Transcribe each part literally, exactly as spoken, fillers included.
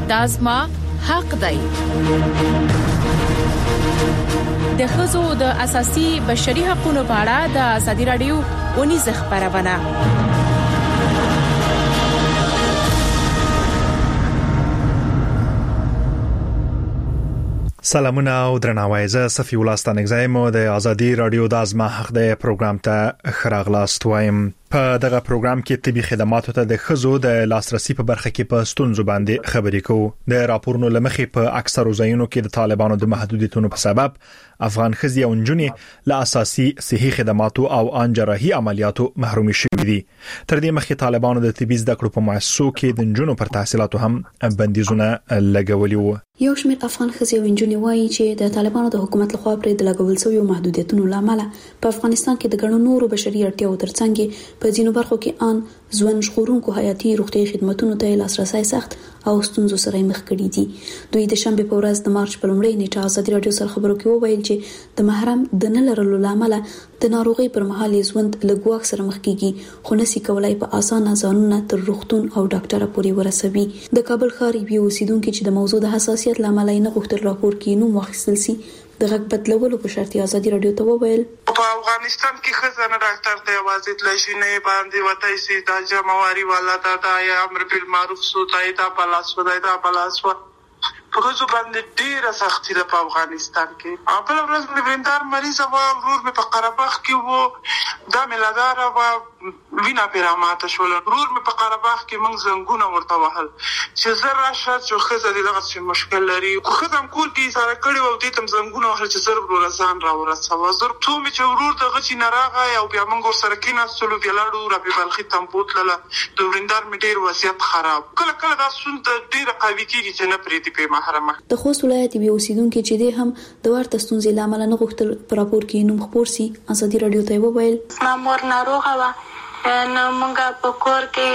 دا زما حق دی. د ښځو د اساسي بشري حقوقو په اړه د ازادي رادیو ونیزه خبرونه. سلامونه او درناوی. زه صفی الله ستانکزایم د ازادي رادیو د ازما حق د پروګرام ته خراغلاست وایم. په دغه پروګرام کې طبي خدماتو ته د ښځو د لاسرسي په برخه کې په ستونزو باندې خبرې کوو. د راپورونو لمخې په اکثرو ځایونو کې د طالبانو د محدودیتونو په سبب افغان ښځې او نجونې له اساسي صحي خدماتو او ان جراحي عملیاتو محروم شوي دي. تر دې مخکې طالبانو د طبي زده کړو په مؤسسو کې د نجونو پر تحصیلاتو هم بندیزونه لګولي وو. یو شمېر افغان ښځې او نجونې وایي چې د طالبانو د حکومت لخوا پرې د لګول شویو محدودیتونو لامل په افغانستان کې د ګڼو نورو بشري اړتیاو ترڅنګ په ځینو برخو کې ان ځوان ژغورونکو حیاتي روغتیايي خدماتونو ته لاسرسي سخت او ستونزو سره مخ کړي دي. دوی د شنبه په ورځ د مارچ په لومړۍ نیټه ازادي رادیو سره خبرو کې وویل چې د محرم د نه لرلو لامل د ناروغي پر مهال ژوند له ګواښ سره مخ کیږي، خو نسي کولای په اسانه ځانونه تر روغتون او ډاکټر پورې ورسوي. د کابل ښار یو اوسیدونکو چې د موضوع د حساسیت لامل نه غوښتل راپور کې نوم واخیستل سي د غږ بدلولو په شرط ازادي رادیو ته وویل په افغانستان کې خزانه ډاکټر ته आवाज تلشینه باندې وتاي سي د جمعواري والا دا د امر بالمعروف سو تایدا پلاس ودایدا پلاس و پروژو باندې ډیره سختي ده په افغانستان کې. خپل ورځ مې ویندار مریض و ورور مې په قرهباغ کې وو دا ملادار و وینا پیراماته شول. ورور مې په قرهباغ کې موږ زنګونه ورته وهل چې زر راشه چې خزه دې دغه څه مشکل لري. خو هم کول کې سره کړي و دې تم زنګونه وهل چې زر ورور ځان را ورسوه. زر ټو مې چې ورور دغه چې ناراغه او بیا موږ سره کې نسلو بیا لاړو را په بلخي تمبوت لاله د ویندار مې ډیر وضعیت خراب. کله کله دا سند ډیر قوي کېږي چې نه پریدي په د خوست ولایت یو اوسیدونکو چې د هم د ورته ستونزې لامل نه غوښتل پر راپور کې نوم خبر سي ازادي رادیو ته وویل مامور ناروغه و نو مونږه په کور کې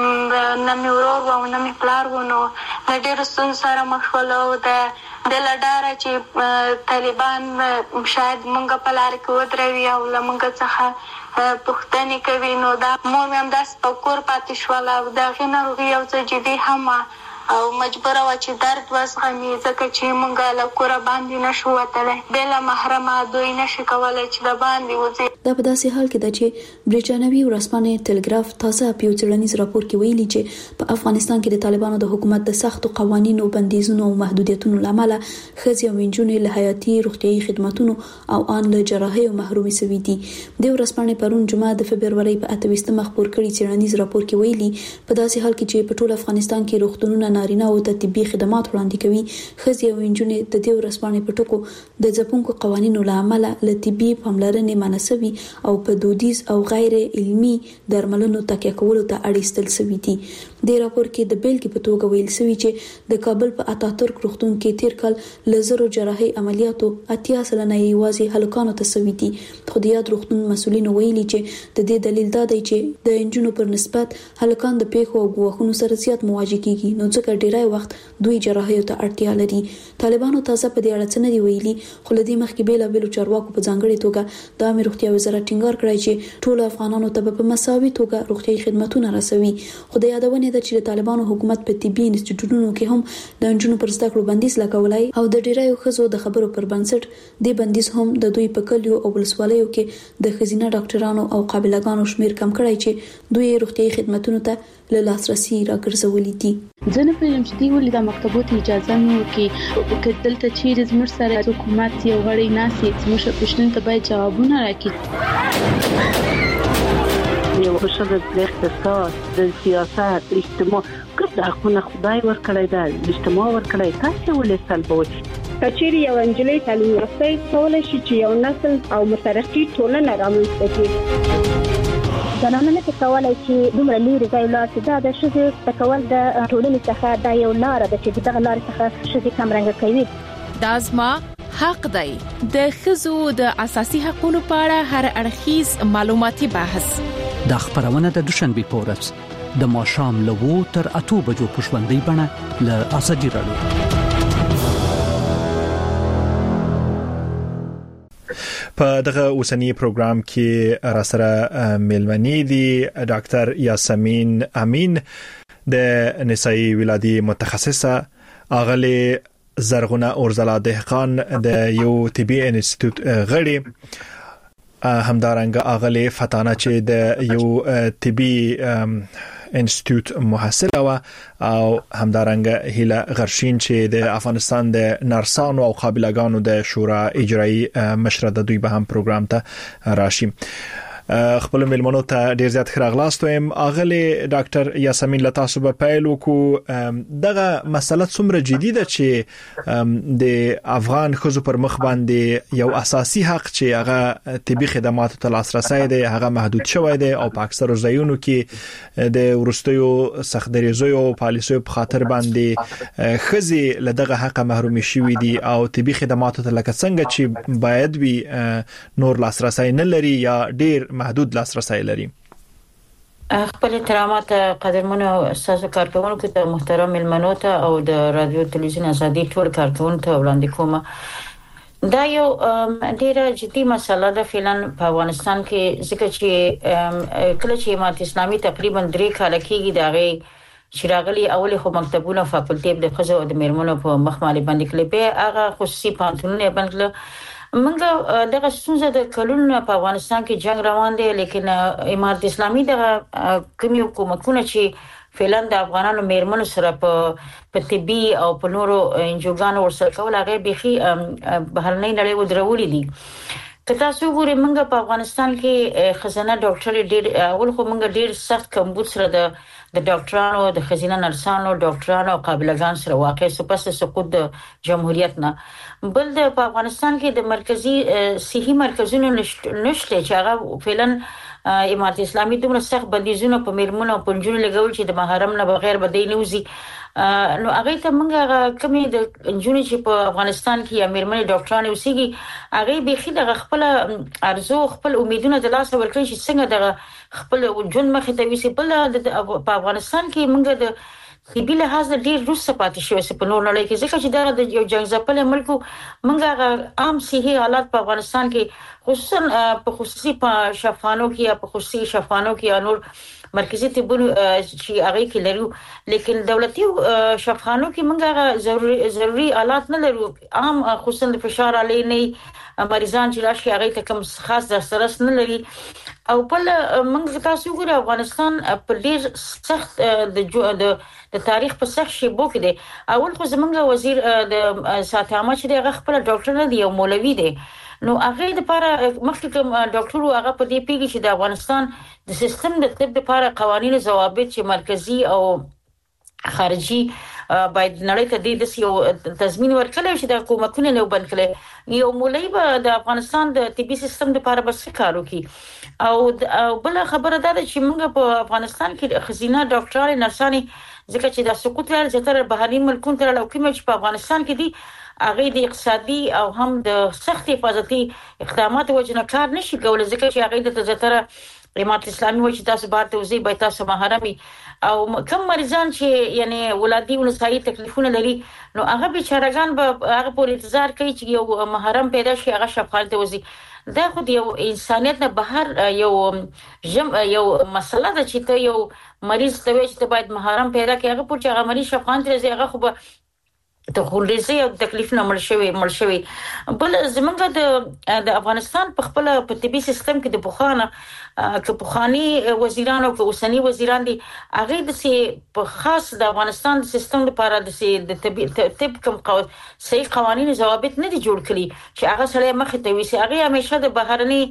نه مې ورور و نه مې پلار و نو ډېر ستونزې سره مخ شول او د د لډاره چې طالبان شاید مونږه په لار کې ودروي او لمونږه څخه پښتني کوي نو دا مور مې هم داس په کور پاتې شول او دا غي ناروغي او څه جدي هم او مجبور و چې درد وزغمي ځکه چې مونږه له کور باندې نشو وتلای بل محرمه دوی نشي کولای چې د باندې وځي. دا په داسې حال کې ده چې بریټانوي ورځپاڼه ټلګراف تازه په یو څېړنیز راپور کې ویلي چې په افغانستان کې د طالبانو د حکومت د سختو قوانینو بندیزونو او محدودیتونو لامل ښځې او نجونې له حیاتي روغتيایي خدماتو او ان له جراحي محرومي شوي دي. د ورځپاڼې پرون جمعه د فبرवरी په اته ویشتمه خبر کړي څېړنیز راپور کې ویلي په داسې حال کې چې په ټول افغانستان کې روغتونونه نارینه او د طبي خدمات وړاندې کوي ښځې او نجونې د دې ورځپاڼې په ټکو د ځپونکو قوانینو لامل له طبي پاملرنې مناسبي او په دودیز او غیر علمي درملنو تکیه کولو ته اړیستل شوی دي. د راپور کې د بیلګې په توګه ویل شوی چې د کابل په اتاتورک روغتون کې تیر کال لزرو جراحي عملیاتو اتیا سلنه یوازې هلکانو ته شوی دي. خو د یاد روغتون مسؤلین ویلي چې د دې دلیل دا دی چې د انجونو پر نسبت هلکان د پیښو او ګواښونو سره زیات مواجه کیږي نو ځکه ډیری وخت دوی جراحي ته اړتیا لري. طالبانو تازه په دې اړه څه نه دی ویلي خو لدی مخکې بیل بیل چارواکو په ځانګړي توګه د امیر روغتیا وزارت ټینګار کړی چې ټول افغانانو ته په مساوي توګه روغتيایي خدماتونه رسوي. خو د یادونه ده چې د طالبانو حکومت په طبي انسټیټیوټونو کې هم د انجونو پر زده کړو بندیز لګولای او د ډیرایو ښځو د خبرو پر بنسټ د بندیز هم د دوی په کلیو او ولسوالیو کې د ښځینه ډاکټرانو او قابلګانو شمیر کم کړی چې دوی روغتيایي خدماتونو ته له لاسرسي راګرځولې دي. ځنه په یم چې دی ولې د مکتبونو اجازه نه ورکړي کله چې زموږ سره حکومت یو غړي ناسي زموږ پښتون ته باید جوابونه راکړي. یو شغل د اقتصاد د سیاست اجتماع کله حقونه خدای ورکړی دا اجتماع ورکړی تاسو ولې سلبوي کچېری یو انجلۍ تعلیم یافته کولای شي چې یو نسل او مترقي ټولنه رامنځته کړي. زنانه نه کولای شي دومره لري ځای لاړ چې دا د شذ تکول د ټولنې څخه دا یو لار ده چې دغه لار څخه شذ کم رنګ کوي. دا زما حق دی. د ښځو د اساسي حقوقو په اړه هر اړخیز معلوماتي بحث د خبرونه د دوشنبه په ورځ د ماښام له وو تر اته بجو په ژوندۍ بڼه له ازادي رادیو. په دغه اوسنی پروګرام کې را سره ملمنې دي ډاکټر یاسمین امین د نسایي ولادي متخصصه اغلی زرغونه اورزلا دهقان د یو طبي انسټیټیوټ غړي همدارنګه اغلی فتانه چې د یو طبي انسټیټیوټ محصله و او همدارنګه هیله غرشین چې د افغانستان د نرسانو او قابلګانو د شورا اجرایی مشره د دوی به هم پروګرام ته راشي. خپل ملمنو ته ډیر زیات خراغلاست وایم. اغلی ډاکټر یاسمین لتاسو په پیلو کو دغه مسله څومره جدي ده چې د افغان خزو پر مخ باندې یو اساسي حق چې هغه طبي خدماتو ته لاسرسي دی هغه محدود شوی دی او په اکثر ځایونو کې د ورستیو سختدریزو پالیسیو په خاطر باندې خزي لدغه حق محروم شوی دي او طبي خدماتو ته لکه څنګه چې باید وي نور لاسرسي نه لري یا ډیر محدود لاسرسي لري. خپل احترامات قدرمنو استاد کارکونکو ته محترم ملمنو ته او د رادیو تلویزیون ازادي ټول کارکونکو ته وړاندې کوم. دا یو ډیره جدي مسله ده فعلا په افغانستان کې ځکه چې کله چې امارت اسلامي تقریبا درې کال کېږي دغه شراغلي اول خو مکتبونه فاکولټي د خزو او د میرمنو په مخ باندې کړي به هغه خصوصي پانتونونه باندې منګه دغه څنګه د کلونو په افغانستان کې جنگ روان دي لیکن امارت اسلامي دغه کومي حکومتونه چې فعلا د افغانانو میرمنو سره په په طبي او په نورو انجوګانو ورسره کول هغه بيخي بهرنۍ نړۍ ودرولې دي. که تاسو ګورئ منګه په افغانستان کې خزانه ډاکټر ډېر اول خو منګه ډېر سخت کمبود سره د د ډاکټرانو د خزینه نرسانو ډاکټرانو او قابلګان سره واقع سو پس سقوط د جمهوریت نه بل د افغانستان کې د مرکزی صحي مرکزونو نشته چې هغه فعلا امارت اسلامي دومره سخت بندیزونه په میرمنو او پنځونو لګول چې د محرم نه بغیر بدی نوزي نو هغه ته موږ کومې د انجونې چې په افغانستان کې یا میرمنې ډاکټرانو اوسېږي هغه به خې د خپل ارزو خپل امیدونه د لاس ورکړي چې څنګه د خپل جون مخ ته وسی بل په افغانستان کې موږ د طبي لحاظ ډیر روسه پاتې شوې په نور نړۍ کې ځکه چې دا د یو جنگ ځپل ملکو موږ عام صحي حالات په افغانستان کې خصوصا په خصوصي په شفاخانو کې یا په خصوصي شفاخانو کې یا نور مرکزی طبونو چې هغه کې لرو لیکن دولتي شفاخانو کې موږ ضروري ضروري آلات نه لرو عام خصوصا د فشار علی نه مریضان چې راشي هغه ته کوم خاص دسترس نه لري او په موږ تاسو ګورئ افغانستان په ډیر سخت د د تاریخ په سخت شیبو کې دی اول خو زمونږ وزیر د سات عامه چې هغه خپل ډاکټر نه دی او مولوی دی نو هغه د لپاره مخکې کوم ډاکټر هغه په دې پیږي چې د افغانستان د سیستم د طب لپاره قوانینو ضوابط چې مرکزی او خارجي باید نړۍ ته د یو تضمین ورکړي چې د حکومتونو نه بند کړي یو مولوی به د افغانستان د طبي سیستم لپاره بس کار وکړي او بل خبره ده چې موږ په افغانستان کې خزینه ډاکټرانو نرسانو ځکه چې د سقوط لپاره زیاتره بهرني ملکونو ته لوکي چې په افغانستان کې دي هغه د اقتصادي او هم د سخت حفاظتي اقداماتو وجنه کار نشي کولای ځکه چې هغه د زیاتره امارت اسلامي وایي چې تاسو بار ته وزي به تاسو محرمي او کم مریضان چې یعنی ولادي ونسایي تکلیفونه لري نو هغه بیچارهګان به هغه په انتظار کوي چې یو محرم پیدا شي هغه شفاخانه ته وزي دا خو یو انسانيت نه بهر یو جم یو مسله ده چې ته یو مریض ته وایي چې باید محرم پیدا کړي هغه په چې هغه مریض شفاخانه ته وزي هغه خو به ته خولېزي او تکلیف نه مل شوی مل شوی بل زمونږ د د افغانستان په خپل په طبي سیستم کې د بوخانه که بوخاني وزیرانو که اوسنی وزیران دي هغه د سي په خاص د افغانستان د سیستم لپاره د سي د طبي طب کوم صحیح قوانين ضوابط نه دي جوړ کړي چې هغه سره مخ ته وي هغه همیشه د بهرني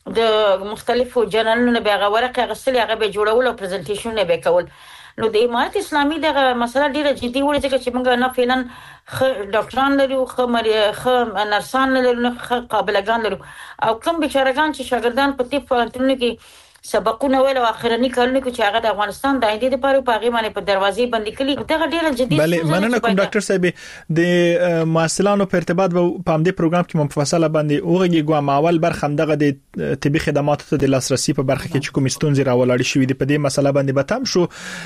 د مختلفو جنرالونو به هغه ورقه غسل هغه به جوړول او پریزنټیشن به کول نو د امارت اسلامي دغه مسله ډیره جدي وړي چې چې موږ نه فعلا ډاکټران لرو خو خو نرسان لرو خو قابلګان لرو او کوم بیچارهګان چې شاګردان په طب فارتونه کې سبقونه ویل او اخرنی کارونه کې چې هغه د افغانستان د ایندې لپاره په هغه باندې په دروازې بندې کړي دغه ډیره جدي بله مننه کوم ډاکټر صاحب د محصلانو په ارتباط په همدې پروګرام کې مفصله باندې اوغه ګوام اول برخه دغه د طبي خدماتو ته د لاسرسي په برخه کې چې کوم ستونزې راولاړ شوې دي په دې مسله باندې به تم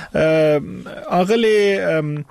شو اغلی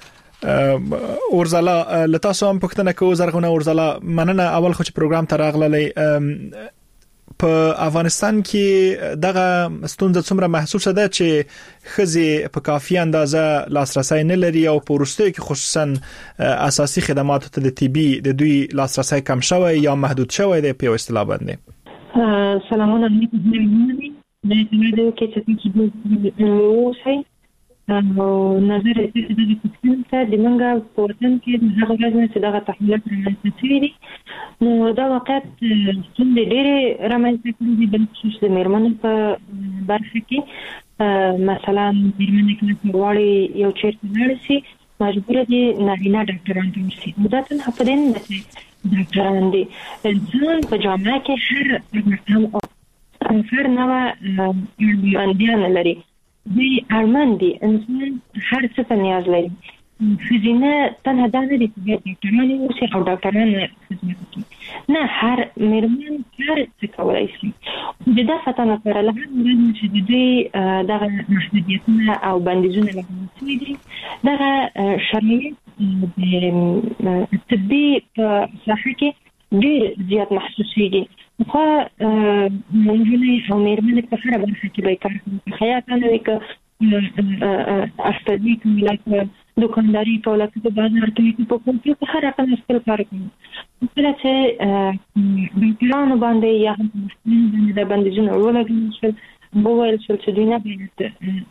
اورزلا لتاسو هم پښتنه کو زرغونه اورزلا مننه اول خو چې پروګرام ته راغللې په افغانستان کې دغه ستونزه څومره محسوسه ده چې خزي په کافي اندازه لاسرسي نه لري او په ورستیو کې خصوصا اساسي خدماتو ته د طبي د دوی لاسرسي کم شوی یا محدود شوی دی په اصطلاح باندې. سلامونه علیکم. د دې کې چې تاسو وایي او نظر دې د کوم څه د منګه پورتن کې هغه غوښنه چې دغه تحلیلات رامنځته شوي دي نو دا واقعیت څنګه ډېر رامنځته کړي دي بل خصوص د میرمنو په برخه کې مثلا میرمنې کله غواړي یو چیرته لاړ شي مجبور دي نارینه ډاکټران ته ورشي دا څنګه په دې نه چې ډاکټران دي انسان په جامعه کې هر هم هر نوع اندیان لري دی ارمان دي انسان هر څه ته نیاز لري خزینه تنها دا نه دي چې ډاکټران اوسي او ډاکټران خدمت کوي نه هر میرمن هر څه کوي شي د دې فتنه سره له هغه چې د دې دغه محدودیتونه او بندیزونه لګول دي دغه شرایط د طبي په ساحه کې ډېر زیات محسوسيږي خو موږ او میرمنې په هر برخه کې به کار کوي خیاطانه وکړه اشپزي کوي لکه دکانداري کوي لکه بازار کې په کوم کې هر رقم خپل کار کوي کله چې ډاکټرانو باندې یا هم د بندیزونو ولګول شول بوویل شول چې دوی نه باید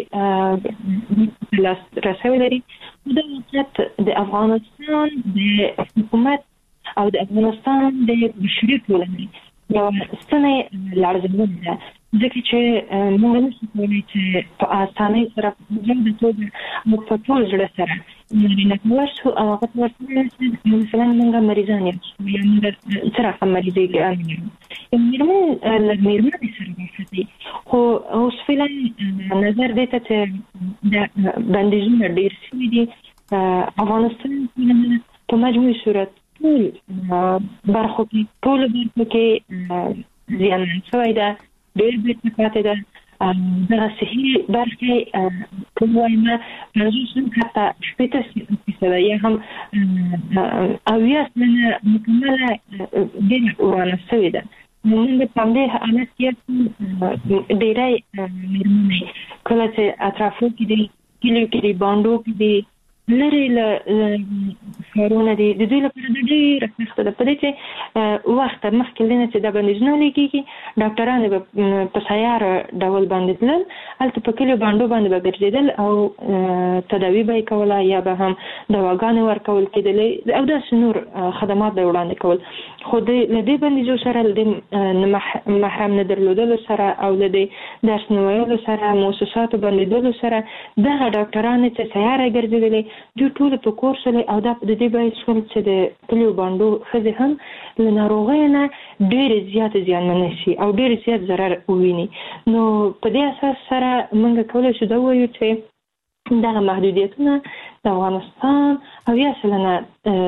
صحیح لاسرسی لري دا وخت د افغانستان د حکومت او د افغانستان د بشري ټولنې یو ستنې لارښوونه ده ځکه چې موږ نشو کولی چې په اسانۍ سره په د توګه او په ټول زړه سره نارینه ورشو او هغه ورسره مثلا موږ مریضان یو یا موږ سره هم مریضي ګرځي یو میرمن له میرمنې سره راځي خو اوس فعلا نظر دی چې د بندیزونه ډېر شوي دي افغانستان په مجموعي صورت ټول برخو کې ټول برخو کې زیانمن شوی ده ډېر بیرته پاتې ده دغه صحي برخې کوم وایم پنځوس حتی شپېته فیصده یا هم اویا سلنه مکمله ډېره ورانه شوې ده نو موږ په همدې حالت کې ډېری میرمنې کله چې اطرافو کې دي کلیو کې دي بانډو کې دي لري له ښارونه دي د دوی لپاره د ډېره سخته ده په دې چې وخت مخکې نه چې د بندیزونه لګېږي ډاکټران به په سیاره ډول باندې تلل هلته په کلیو بانډو باندې به ګرځېدل او تداوي به یې کوله یا به هم دواګانې ورکول کېدلې او داسې نور خدمات به یې وړاندې کول خو له دې بندیزو سره له دې محرم نه درلودلو سره او له دې درس نه ویلو سره مؤسساتو بندېدلو سره دغه ډاکټران چې سیاره ګرځېدلې دوی ټول په کور سره او د دې باید شول چې د کلیو باندو خزه هم له ناروغۍ نه ډېر زیات زیانمن شي او ډېر زیات ضرر وویني نو په دې اساس سره موږ کولای شو دا وایو چې دغه محدودیتونه د افغانستان او یا سلنه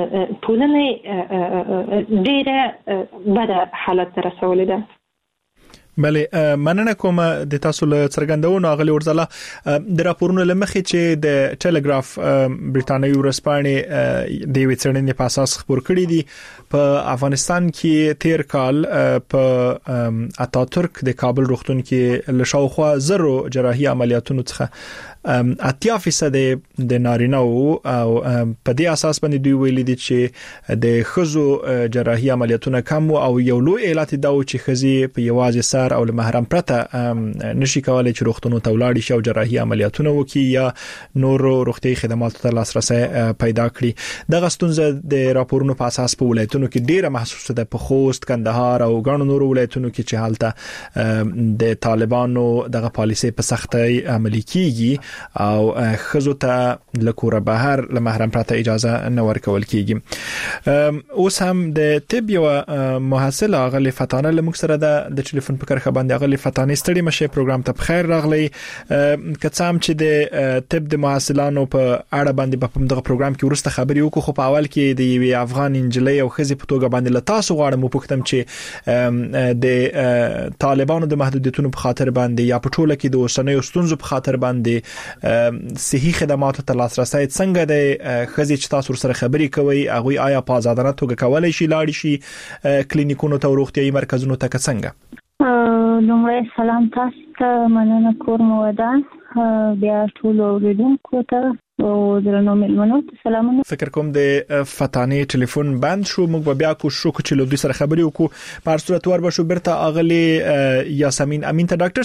ټولنې ډېره بده حالت ته رسولې ده. بله مننه کوم د تاسو له څرګندونو غلي ورزله د راپورونو لمخې چې د ټلګراف برټانیوي ورځپاڼې د ویڅړنې په اساس خبر کړی دي په افغانستان کې تیر کال په اتاتورک د کابل روغتون کې لشاوخوا زرو جراحي عملیاتونو څخه اتیا فیصد د نارینه او په دې اساس باندې دوی ویلي دي چې د خزو جراحي عملیاتونه کم او یو لوی علت دا و چې خزي په یوازې سر او محرم پرته نشي کولای چې روغتونو ته ولاړ شي او جراحي عملیاتونه وکړي یا نور روغتي خدماتو ته لاسرسي پیدا کړي دغه ستونزه د راپورونو په اساس په ولایتونو کې ډیره محسوسه ده په خوست کندهار او ګڼو نورو ولایتونو کې چې حالت د طالبانو دغه پالیسي په سختۍ عملي کیږي او خزو ته لکوره بهر له محرم پرته اجازه نه ورکول کیږي اوس هم د طب یو محصله غلي فتانه لمک سره د ټلیفون په کرخه باندې غلي فتانه ستړي مشه پروګرام ته بخیر راغلی کڅام چې د طب د محصلانو په اړه باندې په دغه پروګرام کې ورسته خبري وکړو خو په اول کې د یو افغان انجلۍ او خزي په توګه باندې لتاسو غواړم وپوښتم چې د طالبانو د محدودیتونو په خاطر باندې یا په ټوله کې د اوسنۍ ستونزو په خاطر باندې صحي خدماتو ته لاسرسي څنګه د خزي چې تاسو سره خبري کوي هغه آیا په آزادانه توګه کولای شي لاړ شي کلینیکونو ته روغتيایي مرکزونو ته څنګه؟ لومړی سلام تاسو ته، مننه کور مو ودان، بیا ټول اوریدونکو ته او درنو ملمنو سلامونه. فکر کوم د فتانې ټلیفون بند شو، موږ بیا کوشش وکړو چې له دوی سره خبرې وکړو. په هر صورت ور بشو برته اغلی یاسمین امین ته ډاکټر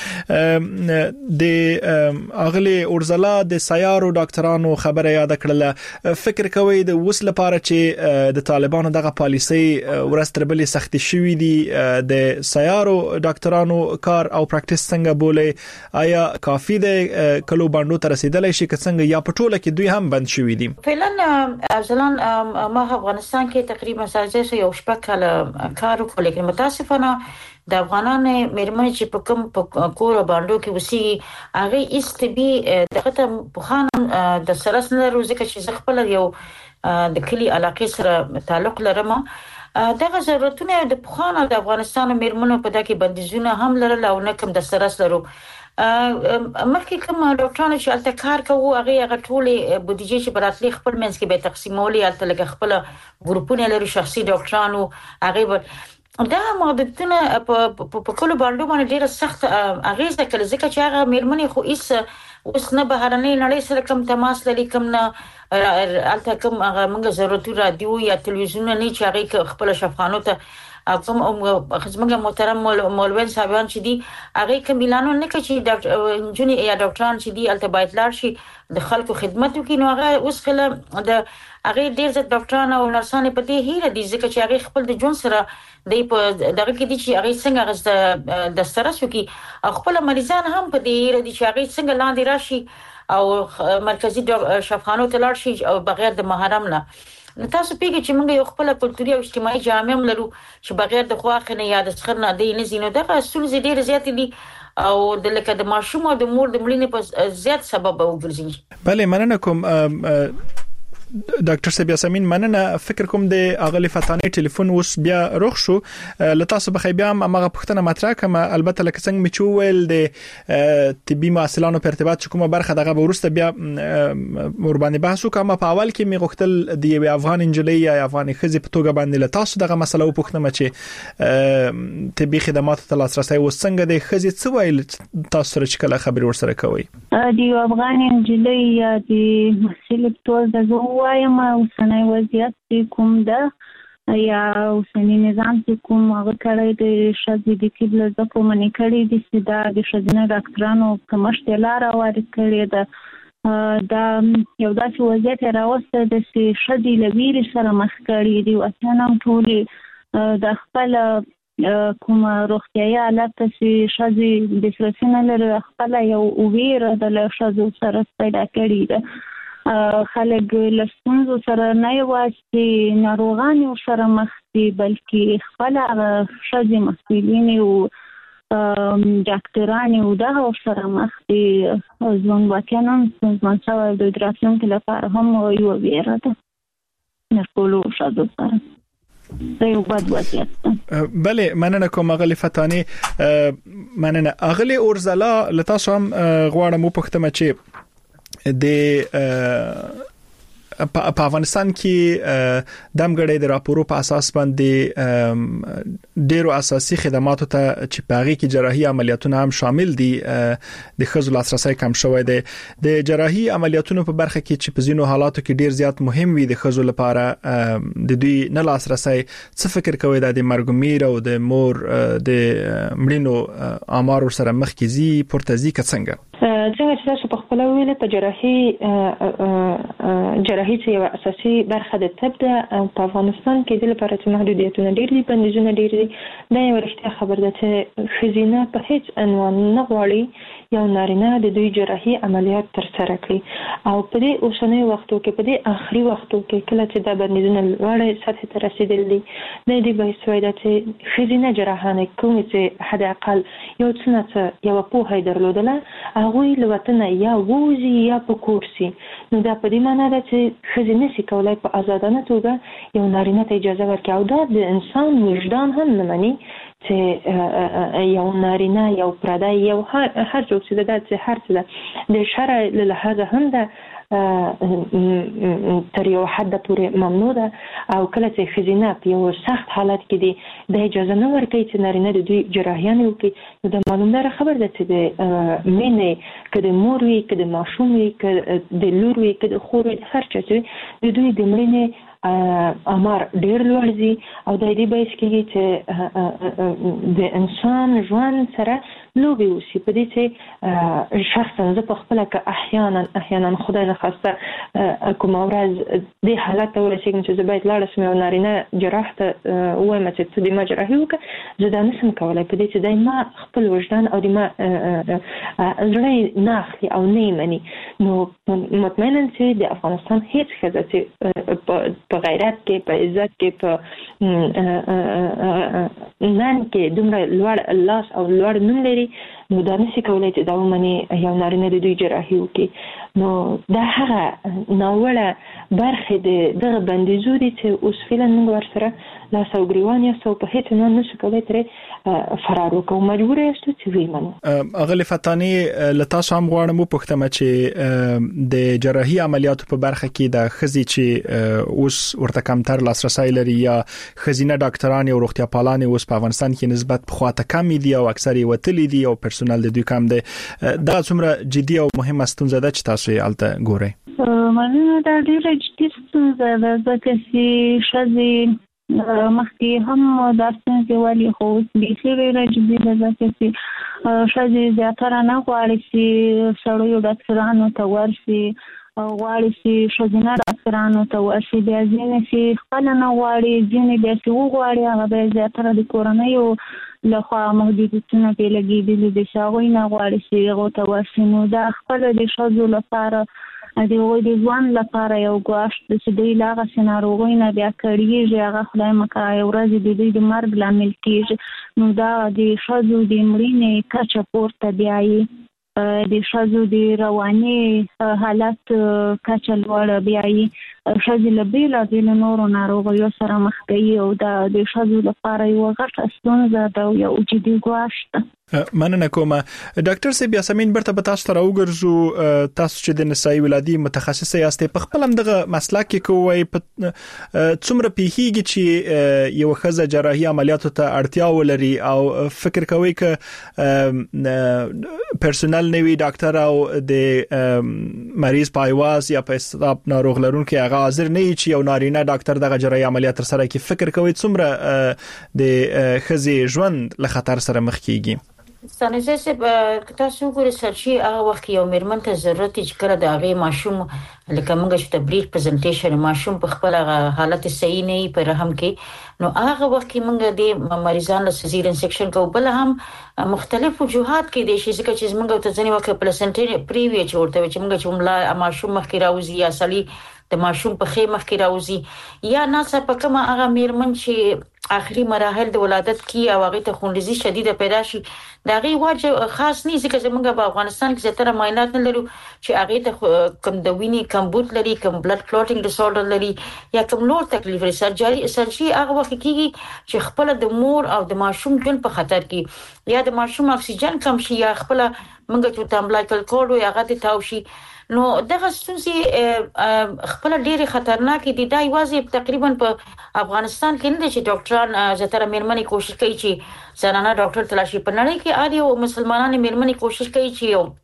صاحب د اغلی اورزلا د سیارو ډاکټرانو خبره یاد کړله، فکر کوي د وس لپاره چې د طالبانو دغه پالیسي ورستربلې سختي شوې دي د سیارو ډاکټرانو کار او پریکټیس څنګه بوله، آیا کافي ده کلو باندې تر رسیدلای شي که څنګه یا پټوله کې دوی هم بند شوې دي؟ فعلا افضلان ما افغانستان کې تقریبا سازه یو شپږ کاله کار وکړ، لیکن متاسفانه د افغانانو مېرمنې چې په کوم په کور باندې کې وسی هغه استبي دغه په خان د سرس نه روزه چې خپل یو د کلی علاقې سره تعلق لرم، دغه ضرورتونه د پخوانه د افغانستان مېرمنو په دغه بندیزونه هم لرل او نه کوم د سرس لرو. مخکې کوم ډاکټرانو چې الته کار کوي هغه هغه ټولې بودیجه چې براتلی خپل منځ کې به تقسیمولي، الته لکه خپل ګروپونه لري شخصي ډاکټرانو هغه دا محدودونه په کلو باندې باندې ډیره سخت اغیزه کړي، ځکه چې هغه مېرمنې خو هیڅ اوس نه بهرنۍ نړۍ سره کوم تماس لري، کوم نه الته کوم هغه موږ ضرورت رادیو یا تلویزیون نه چې هغه خپل شفاخانو ته کوم خدمت محترم مولوی صاحبان چې دي هغه کمبلانو نه کوي ډاکټر جونی یا ډاکټران چې دي الته باید لاړ شي د خلکو خدمت وکړي، نو هغه اوس خله د هغه ډیر ځت ډاکټران او نرسانه په دې هیله دي ځکه چې هغه خپل د جون سره د په دغه کې دي چې هغه څنګه غز د سره شو کې خپل مریضان هم په دې هیله دي چې هغه څنګه لاندې راشي او مرکزی شفاخانو ته لاړ شي او بغیر د محرم نه. تاسو پیګه چې موږ یو خپل کلتوري او اجتماعي جامع لرو چې بغیر د خواخ نه یا د څخر نه دی نه زینو دغه اصول ډیر زیات دي او د لکه د ماشوم او د مور د مړینې په زیات سبب وګرځي. بله مننه کوم ډاکټر صاحب یاسمین، مننه. فکر کوم د اغلی فتانې ټلیفون اوس بیا روغ شو، لته تاسو به بیا هغه پښتنه مطرح کما البته لکه څنګه میچول د طبي محصلانو په ارتباط کومه برخه دغه ورسته بیا ور باندې بحث وکم. په اول کې می غوښتل د یو افغان انجلۍ یا افغاني خزي په توګه باندې له تاسو دغه مسله وپوښتنم چې طبي خدماتو ته لاسرسي وسنګ د خزي څه ویل تاسو سره چې کله خبري ورسره کوي؟ د یو افغان انجلۍ یا د محصل په توګه زه وایم اوسنی وضعیت کوم ده یا اوسنی نظام چې کوم هغه کړی د شذې د کېبل زکو منې کړی دي چې دا د شذینه ډاکټرانو کمشت لاره وارد کړی ده، دا یو داسې وضعیت راوسته د شذې له ویرې سره مخ کړي دي، اصلا هم ټولې د خپل کوم روغتیایي حالت چې شذې د سرسي نه لري خپل یو ویره د له شذو سره پیدا کړي ده. خلک له ستونزو سره نه یوازې ناروغان یو سره مخ دي بلکې خپل ښځې مسؤلین او ډاکټران او دغه سره مخ دي. ژوند واقعا ستونزمن شوی د راتلونکي لپاره هم یو ویره ده د ټولو ښځو سره. دا یو بد وضعیت ده. بله مننه کوم اغلی فتانې، مننه. اغلی اورزلا له تاسو هم غواړم وپوښتم چې د په افغانستان کې دمګړې د راپورو په اساس باندې ډیرو اساسي خدماتو ته چې پاغي کې جراحي عملیاتونه هم شامل دي د خزو لاسرسي کم شوی دی. د جراحي عملیاتونو په برخه کې چې په ځینو حالاتو کې ډیر زیات مهم وي د خزو لپاره د دوی نه لاسرسي، څه فکر کوي د مرګومیر او د مور د مړینو امار سره مخ کې زی پورتزي کڅنګ؟ څنګه چې تاسو په خپل ویل په جراحي جراحي چې یو اساسي برخه د طب ده په افغانستان کې د لپاره چې محدودیتونه ډېر دي، بندیزونه ډېر دي. دا یو رښتیا خبر ده چې خزینه په هیڅ عنوان نه غواړي یو نارینه د دوی جراحي عملیات تر سره کړي او په دې اوسنۍ وختو کې په دې آخري وختو کې کله چې دا بندیزونه لوړې سطح ته رسیدلي دي، د دې بحث وایي چې خزینه جراحانه کوم چې حد اقل یو څه یو پوهه درلودله هغه لوطن یا ووزي یا په کورسي. نو دا په دې معنی ده چې ښځې نشي کولای په آزادانه توګه یو نارینه ته اجازه ورکړي، او دا د انسان وجدان هم نه مني چې یو نارینه یو پردی یو هر هر څوک چې دا چې هر څه د شرع له لحاظه هم ده تر یو حد پورې ممنوع ده، او کله چې ښځینه په یو سخت حالت کې دي د اجازه نه ورکوي چې نارینه د دوی جراحیانې وکړي، نو د معلومداره خبر ده چې د مینې که د مور وي که د ماشوم وي که د لور وي که د خور وي د هر چا چې د دوی د مړینې امر ډیر لوړ دي، او د دې باعث کېږي چې د انسان ژوند سره لوبې وشي. په دې چې شخصا زه په خپله که احیانا احیانا خدای نخواسته کومه ورځ دې حالت ته ورسېږم چې زه باید لاړه شم یو نارینه جراح ته ووایم چې ته د ما جراحي وکړه، زه دا نشم کولی په دې چې دی ما خپل وجدان او د ما زړه نه اخلي او نه یې مني. نو مطمئنا چې د افغانستان هیڅ ښځه چې په غیرت کې په عزت کې په نن کې دومره لوړ لاس او لوړ نوم لري، نو دا نشي کولای چې دا ومني یو نارینه د دوی جراحي وکړي. نو دا هغه ناوړه برخې د دغه بندیزو دي چې اوس فعلا موږ ورسره لاس او ګریوان یاستو، په هیڅ عنوان نشو کولی ترې فرار وکړو، مجبور یاستو چې ویې منو. اغلې فتاني له تاسو هم غواړم وپوښتم چې د جراحي عملیاتو په برخه کې د ښځې چې اوس ورته کمتر لاسرسی لري یا ښځینه ډاکټران او روغتیا پالان اوس په افغانستان کې نسبت پخواته کم دي او اکثر یې وتلي دي او پرسونل د دوی کم دی، دا څومره جدي او مهمه ستونزه ده چې تاسو یې الته ګورئ؟ مننه، دا ډیره جدي ستونزه ده ځکه چې ښځې مخکې هم دا ستونزې ولي خو اوس بیخي ډیره جدي ده ځکه چې ښځې زیاتره نه غواړي چې سړیو ډاکټرانو ته ورشي، غواړي چې ښځینه ډاکټرانو ته ورشي، بیا ځینې چې خپله نه غواړي، ځینې بیا چې وغواړي هغه بیا زیاتره د کورنیو لخوا محدودیتونه پرې لګېدلي دي چې هغوی نه غواړي چې هغو ته ورشي. نو دا خپله د ښځو لپاره د هغوی د ژوند لپاره یو ګواښ دی چې دوی له هغسې ناروغیو نه بیا کړېږي، هغه خدای مکړه یو ورځ د دوی د مرګ لامل کېږي. نو دا د ښځو د مړینې کچه پورته بیایي، د ښځو د رواني حالت کچه لوړه بیایي، ښځې له بېلابېلو نورو ناروغیو سره مخ کوي، او دا د ښځو لپاره یوه غټه ستونزه ده او یو جدي ګواښ ده. مننه کوم ډاکټر صاحب. یاسمین برته به تاسو ته راوګرځو، تاسو چې د نسایي ولادي متخصص یاستئ، په خپل هم دغه مسلک کې کوی څومره پیښیږي چې یو ښځه جراحي عملیاتو ته اړتیا ولري او فکر کوي چې پرسونل نوي ډاکټر او د مریض پایواز یا په استاب ناروغ لرونکي هغه حاضر نه وي چې یو نارینه ډاکټر دغه جراحي عملیات تر سره کوي، فکر کوي څومره د ښځې ژوند له خطر سره مخ کیږي؟ ستانه سه په تاسو ګورئ سرچي هغه وخت یو میرمن ته ضرورت چې کړه د هغه ماشوم لکه موږ چې تبلیغ پریزنټیشن ماشوم په خپل حالت صحیح نه په رحم کې، نو هغه وخت کې موږ د مریضانو له سیزیرین سیکشن کو بل هم مختلف وجوهات کې د شي ځکه چې موږ ته ځنی وخت پلاسنټری پریوی چې ورته چې موږ چې ملا ماشوم مخ کې راوځي یا سړی د ماشوم په خې مخ کې راوځي یا ناسه په کومه هغه میرمن چې آخري مراحل د ولادت کې او هغه ته خونریزي شدیده پیدا شي، دا غي واجب خاص نه ځکه چې موږ په افغانستان کې زیاتره معاینات نه لرو چې هغه ته کم د ویني کمبود لري، کم بلډ کلوټینګ ډیس اوردر لري یا کم نور تکلیف لري. سرجري سرجري هغه وخت کېږي چې خپل د مور او د ماشوم ژوند په خطر کې یا د ماشوم اکسیجن کم شي یا خپل موږ چې تامبلایکل کوډ یا هغه ته تاو شي. نو دغه ستونزې خپل ډېری خطرناک دي. دا یوازې تقریبا په افغانستان کې نه دي چې ډاکټران زیاتره میرمنې کوشش کوي چې زنانه ډاکټر تلاشي، په نړۍ کې اړ یو مسلمانانو میرمنې کوشش کوي چې یو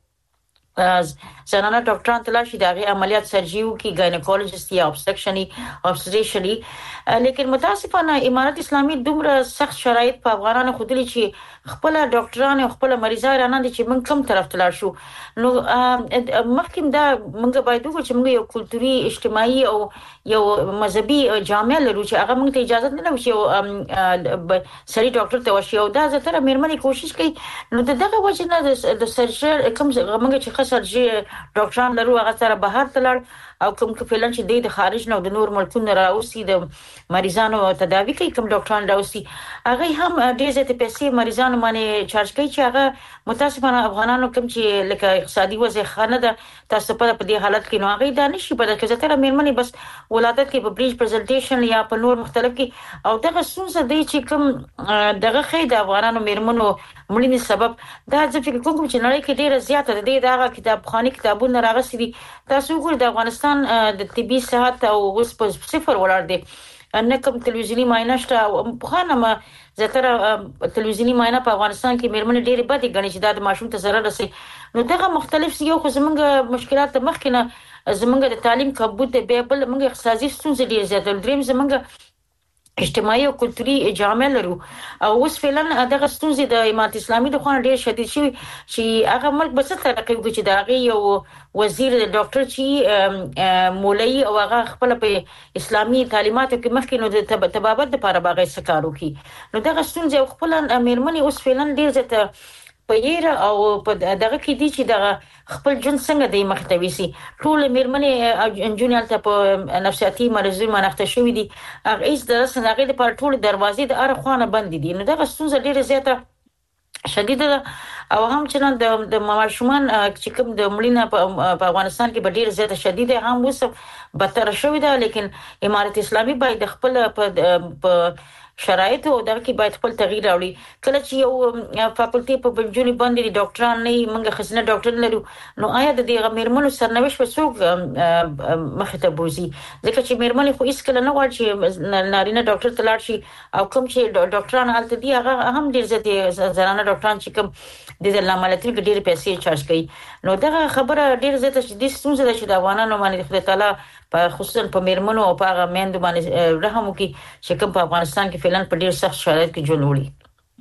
زنانه ډاکټران تلاشي د هغه عملیات سرجریو کې ګاینیکولوژیست یا obstetrician obstetrician، لیکن متاسفانه امارات اسلامي دومره سخت شرایط په افغانانو خودلی چې خپل ډاکټران او خپل مریضان رانه دي چې موږ کوم طرف تلل شو. نو مخکې دا موږ باید وګورو چې موږ یو کلتوري اجتماعي او یو مذهبي جامع لرو چې هغه موږ ته اجازه نه لري چې سړي ډاکټر ته وشي او دا زتره میرمنې کوشش کوي. نو دغه وجه نه د سرجر کوم موږ چې خسر چې ډاکټران لرو هغه سره بهر تلل او کوم فعلن چې د خارج نه د نور ملکونو راوسی د مریضانو تداوی کوي کوم ډاکټران راوسی هغه هم ډېر زیات پیسې مریضانو باندې چارج کوي چې هغه متاسفانه افغانانو کوم چې لکه اقتصادي وضع خانه ده تاسو په دې حالت کې نو هغه د نشي په دغه ځتره مېرمنې بس ولادت کې په بریج پریزنټیشن یا په نور مختلف کې او دغه څه دی چې کوم دغه خې د افغانانو مېرمنو مړینې سبب دا ځکه فکر کوم چې نړۍ کې ډېر زیاته دی دغه کتابخاني کتابونه راغسي دي تاسو ګور د افغانستان د طبي صحت او اوس په صفر ولاړ دي ان کوم تلویزیونی معاینه شته په خانه ما زتره تلویزیونی معاینه په افغانستان کې مېرمنې ډېر بدې غني چې د ماشوم ته ضرر رسي نو دغه مختلف یو خو زمونږ مشکلات مخکنه زمونږ د تعلیم کبوت به بل موږ اقتصادي ستونزې ډېر زیات دریم زمونږ اجتماعي او کلتوري جامع لرو او اوس فعلا دغه ستونزې د امارت اسلامي د خوان ډېر شدید شي چې هغه ملک بس ترقی وکړي چې دا غي یو وزیر د ډاکټر چې مولوی او هغه خپل په اسلامي تعلیماتو کې مخکې نو د تبابت لپاره باغې سکارو کی نو دغه ستونزې خپل مېرمنې اوس فعلا ډېر زیات په او په دغه کې دي چې دغه خپل جن څنګه د مختوي سي ټول مېرمنې انجونیال ته په نفسیاتي مرزونو مناخته شوې دي هغه هیڅ درسه هغه د پر ټول دروازې د ارخوانه بند دي نو دغه ستونزه ډیره زیاته شدیده ده او هم چې د د ماشومان چې کوم د مړینه په افغانستان کې ډیره زیاته شدیده هم اوس بدتر شوې ده لیکن امارت اسلامي باید خپل په شرایط او دغه کې باید خپل تغییر راوړي کله چې یو فاکولټي په بنجونی باندې ډاکټران نه موږ خزنه ډاکټر لرو نو آیا د دې مېرمنو سرنوشت په څوک مخ ته بوزي ځکه چې مېرمنې خو هیڅ کله نه غواړي چې نارینه ډاکټر ته لاړ شي او کوم چې ډاکټران حالت دي هغه هم ډیر زیات زنانه ډاکټران چې کوم د لاملاتي کې ډیر پیسې چارج کوي نو دغه خبره ډیر زیات چې د ستونزې د چې د افغانانو باندې خدای تعالی په خصوصا په مېرمنو او په هغه میندو باندې رحم وکړي چې کوم په افغانستان کې فعلا په ډیر سخت شرایط کې ژوند وړي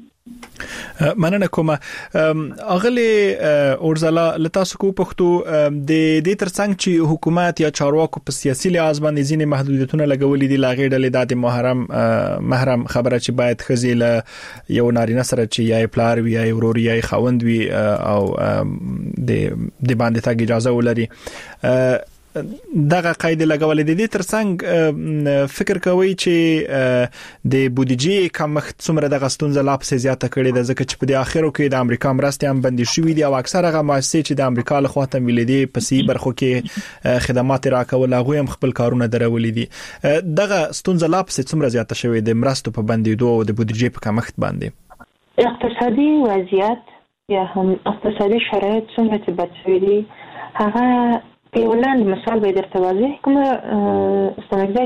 مننه کوم اغلی اورزلا لتاسو کو پښتو د دې ترڅنګ چې حکومت یا چارواکو په سیاسي لحاظ باندې ځینې محدودیتونه لګولې دي لاغې ډلې د محرم محرم خبره چې باید خزیله یو نارینه سره چې یا پلار وي یا ورور یا خوند وي او د د باندې تاګ اجازه ولري دغه قاعده لګولې دي ترڅنګ فکر کوي چې د بودیجې کمښت څومره د غستونځ لا په زیاته کړي د ځکه چې په اخرو کې د امریکا مرستې هم بندي شوې دي او اکثره هغه مؤسسې چې د امریکا له خوا ته ویلې دي په سی برخو کې خدمات راکول هغه هم خپل کارونه درولې دي دغه ستونزه لا په څومره زیاته شوې د مرستو په بندیدو او د بودیجې په کمښت باندې اقتصادي وضعیت یا هم اقتصادي شرایط څومره چې بد شوي دي هغه په ولند مثال به درته واضح کوم استنګځای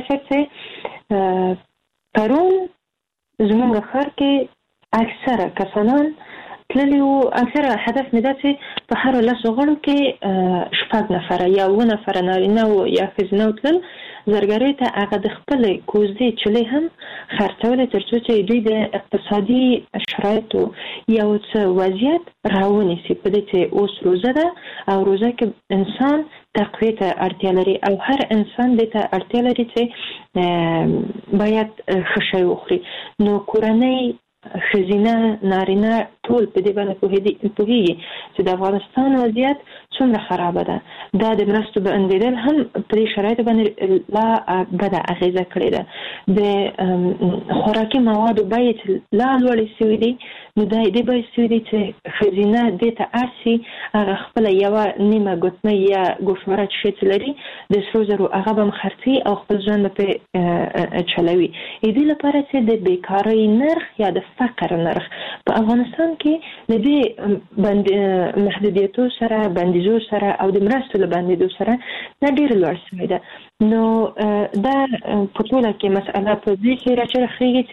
چې پرون زموږ خر کې اکثره کسانان تللی او اکثره هدف مې دا چې په هر لاسو غړو کې شپږ نفر یا و نفر نارینه او یا ښځینه تلل زرګری ته هغه د خپل کوزدې چلې هم خرڅول ترڅو چې دوی د اقتصادي شرایطو یو څه وضعیت راونیسي په دې چې اوس روزه ده او روزه کې انسان تقوی ته اړتیا لري او هر انسان دې ته اړتیا لري چې باید خشای وخوري نو کورنۍ خزینه نارینه ټول په دې باندې پوهیږي چې د افغانستان وضعیت څومره خراب ده دا د مرستو بندیدل هم په دې شرایطو باندې لا بده اغیزه کړې ده د خوراکي موادو بیه لا لوړې شوې دي نو دا دې به شوې دي چې خزینه دې ته ارسي هغه خپل یو نیمه ګوتمه یا ګوشواره چې لري د سرو زرو هغه به مخرتي او خپل ځان په چلوي دې لپاره چې د بیکاری نرخ یا د فقر نرخ په افغانستان کې د دې بند محدودیتو سره بندیزو سره او د مرستو له بندیدو سره دا ډیر لوړ شوی ده نو دا په ټوله کې مسأله په دې کې راځي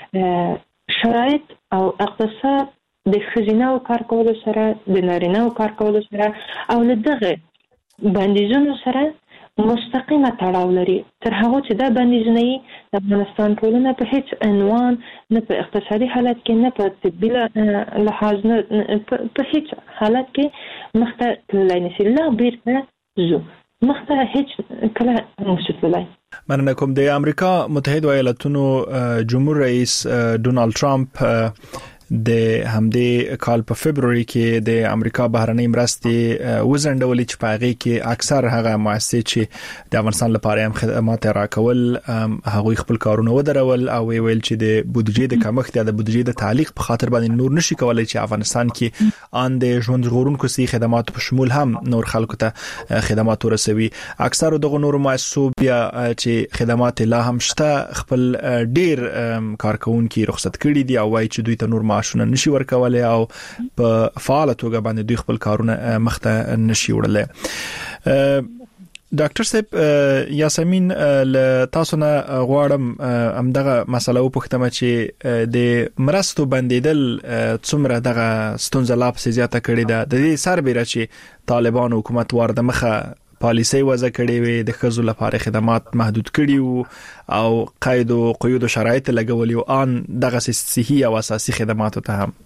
چې شرایط او اقتصاد د خزینه او کار کولو سره د نارینه او کار کولو سره او له دغه بندیزونو سره مستقیمه تړاو لري تر هغه چې دا بندیزونه د افغانستان ټولنه په هیڅ عنوان نه په اقتصادي حالت کې نه په طبي لحاظ نه په هیڅ حالت کې مخته تللی نشي لا بیرته زو مخته هیڅ کله نشي تللی مننه کوم د امریکا متحده ایالاتونو جمهور رئیس ډونالد ټرمپ د همدې کال په فبرवरी کې د امریکا بهرنۍ مرستې وزندولې چې په هغه کې اکثر هغه مؤسسې چې د افغانستان لپاره هم خدمات راکول هغه خپل کارونه ودرول او ویل چې د بودیجې د کمښت یا د بودیجې د تعلیق په خاطر باندې نور نشي کولای چې افغانستان کې ان د ژوند ژغورونکو سي خدمات په شمول هم نور خلکو ته خدمات ورسوي. اکثر دغه نور مؤسسو بیا چې خدمات لا هم شته خپل ډیر کارکونکو رخصت کړي دي او وايي چې دوی ته نور معاشونه نشي ورکولای او په فعال توګه باندې دوی خپل کارونه مخته نشي وړلای. ډاکټر صاحب یاسمین له تاسو نه غواړم همدغه مسله وپوښتم چې د مرستو بندیدل څومره دغه ستونزه لا په زیاته کړې ده. د دې سربېره چې طالبان حکومت ورده مخه پالیسي وضع کړې وي د خزو لپاره خدمات محدود کړي او قید او قیود او شرایط لګولي او ان دغه صحي او اساسي خدماتو ته هم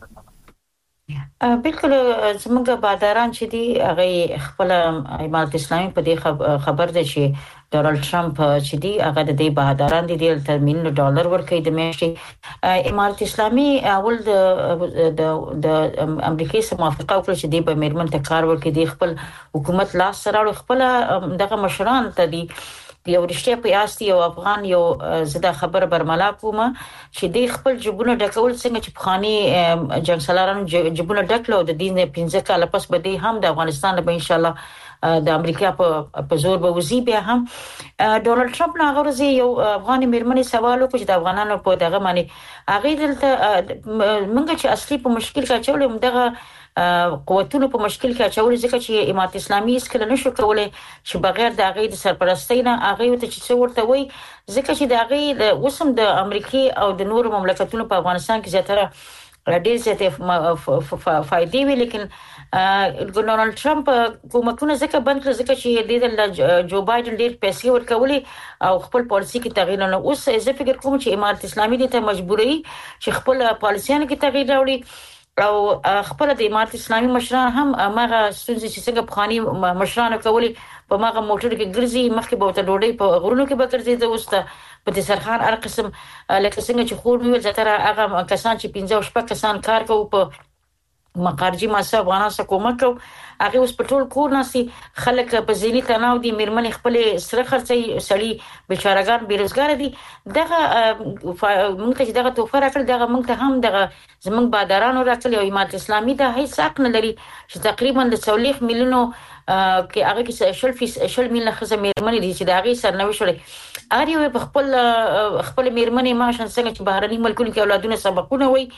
بالکل زموږ باداران چې دي هغه خپل امارت اسلامي په دې خبر ده چې ډونالد ټرمپ چې دی هغه د دې بهادران دي د ترمین ډالر ورکړي د میاشتې امارت اسلامي اول د د امریکای سره موافقه وکړه چې دی په میرمن ته کار ورکړي د خپل حکومت لاس سره خپل دغه مشران ته دي یو رښتیا پیاستي او افغان یو زده خبر برملا کومه چې د خپل جبونه ډکول څنګه چې بخاني جنگ سالارانو جبونه ډکلو د دین پنځه کال پس به دی هم د افغانستان به ان شاء الله د امریکا په زور به وزي بیا هم ډونالد ټرمپ نه غوړځي یو افغاني میرمنې سوال وکړ چې د افغانانو په دغه معنی هغه دلته منګه چې اصلي په مشکل کې چولې دغه قوتونو په مشکل کې اچول ځکه چې امارت اسلامي اسکل نشو کولای چې بغیر د هغه د سرپرستی نه هغه ته چې څورته وي ځکه چې د هغه د وسم د امریکای او د نورو مملکتونو په افغانستان کې زیاتره ډېر زیاتې فائدې وي لیکن ډونالد ټرمپ کومکونه ځکه بند کړ ځکه چې د جو بایدن ډېر پیسې ورکولې او خپل پالیسي کې تغییر نه اوس زه فکر کوم چې امارت اسلامي د ته مجبوري چې خپل پالیسيانو کې تغییر راوړي او خپل د امارت اسلامي مشران هم هغه ستونزې چې څنګه بخاني مشران کولی په هغه موټر کې ګرځي مخکې به ته ډوډۍ په غرونو کې به ګرځي د وسته په سرخان هر قسم لکه څنګه چې خور ویل زتره هغه کسان چې پنځه او شپږ کسان کار کوي په مقارجي ماسه افغانان سره کومک هغه اوس په ټول کور ناسي خلک په ځینی تناو دي میرمنې خپل سره خرڅي سړی بیچارهګان بیروزګار دي دغه موږ ته دغه توفه راکړه دغه موږ ته هم دغه زمونږ بادارانو راکړي او امارت اسلامي ته هیڅ حق نه لري چې تقریبا د څلوېښت میلیونو کې هغه کې شل فیصد شل میلیونه خزه میرمنې دي چې د هغه سرنوي شولې اړ یو په خپل خپل میرمنې ماشن څنګه چې بهرني ملکونو کې اولادونه سبقونه وي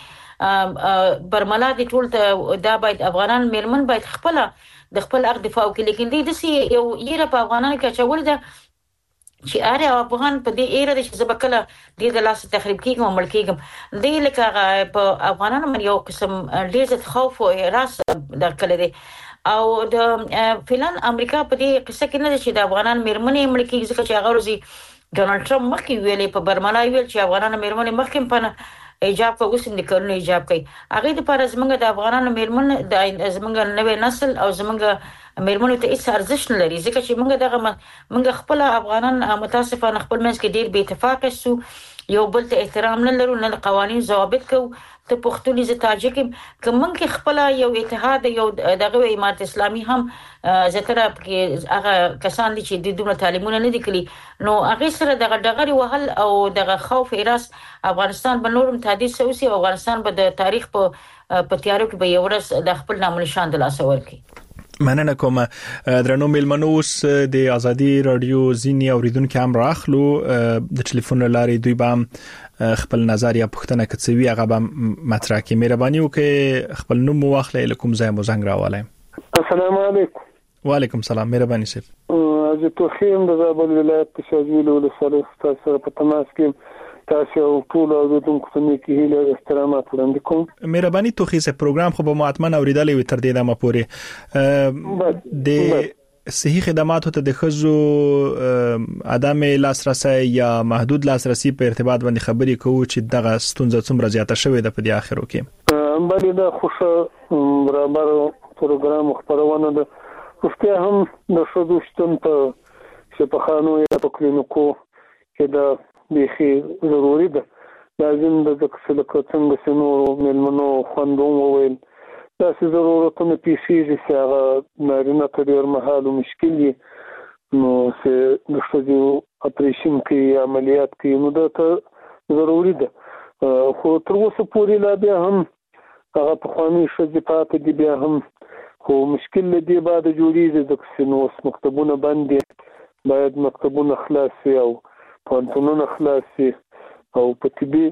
برملا دي ټول ته دا باید افغانان میرمن باید خپل د خپل حق دفاع وکړي لیکن دې د سی یو یره په افغانانو کې چول ده چې اړ افغان په دې ایره د شزبکله د لاس تخریب کیږي ملک کیږي د لکه په افغانانو باندې یو قسم ډیر خوف او راس درکړل دي او د فلان امریکا په دې قصه کې نه چې د افغانان میرمنې ملک کیږي ځکه چې هغه ورځي ډونالد ټرمپ مخکې ویلې په برملا ویل چې افغانان میرمنې مخکې په ایجاب کو وسم د کورونو ایجاب کوي هغه د پر زمنګ د افغانانو میرمن د زمنګ نوې نسل او زمنګ میرمنو ته هیڅ ارزښت نه لري ځکه چې موږ دغه موږ خپل افغانان متاسفانه خپل منځ کې ډیر بې اتفاق شو یو بل ته احترام نه لرو نه قوانين ضوابط کو ته پښتوني ز تاجک کوم کې خپل یو اتحاد یو دغه امارت اسلامي هم زتره کې هغه کسان دي چې د دوه تعلیمونه نه دي کړی نو هغه سره دغه دغه وهل او دغه خوف ایراس افغانستان په نورم تحديث اوسي او افغانستان به د تاریخ په پتیارو کې به یو ورځ د خپل نام نشان د لاس ورکړي. مننه کوم درنو میلمنوس د ازادي رادیو زینی اوریدونکو هم راخلو د ټلیفون لارې دوی به خپل نظر یا پوښتنه کوي هغه به مطرح کوي. مهرباني وکړئ خپل نوم واخلئ لکم ځای مو زنګ راولئ. السلام علیکم. وعلیکم السلام. مهرباني صاحب. از توخیم د زابل ولایت شاجویل ولسوالۍ تاسو په تماس کې تاسو ټول اوریدونکو ته نیکی هیله احترامات وړاندې کوم. مهرباني توخیسه پروګرام خو به ماتمن اوریدلې وي تر دې دمه پورې د صحي خدماتو ته د خزو عدم لاسرسي یا محدود لاسرسي په ارتباط باندې خبرې کوو چې دغه ستونزه څومره زیاته شوې ده په دې اخرو کې. باندې دا خوشا برابر پروګرام خبرونه ده خو هم د شودو شتون په شپخانو یا په کلینیکو کې د بيخي ضروري ده لازم د څلکه څنګه سينو ملمنو خوندوم وویل تاسو ضرورتونه پیسې چې هغه نارینه ته ډېر مهالو مشکل دي نو چې د شذو اپریشن کې عملیات کې نو دا ته ضروري ده خو تر اوسه پورې لا بیا هم هغه په خواني شذې پاتې دي بیا هم خو مشکل لدی بعد جوړیږي د کسینو مکتبونه باندې باید مکتبونه خلاص شي او پانتونونه خلاص شي او په طبي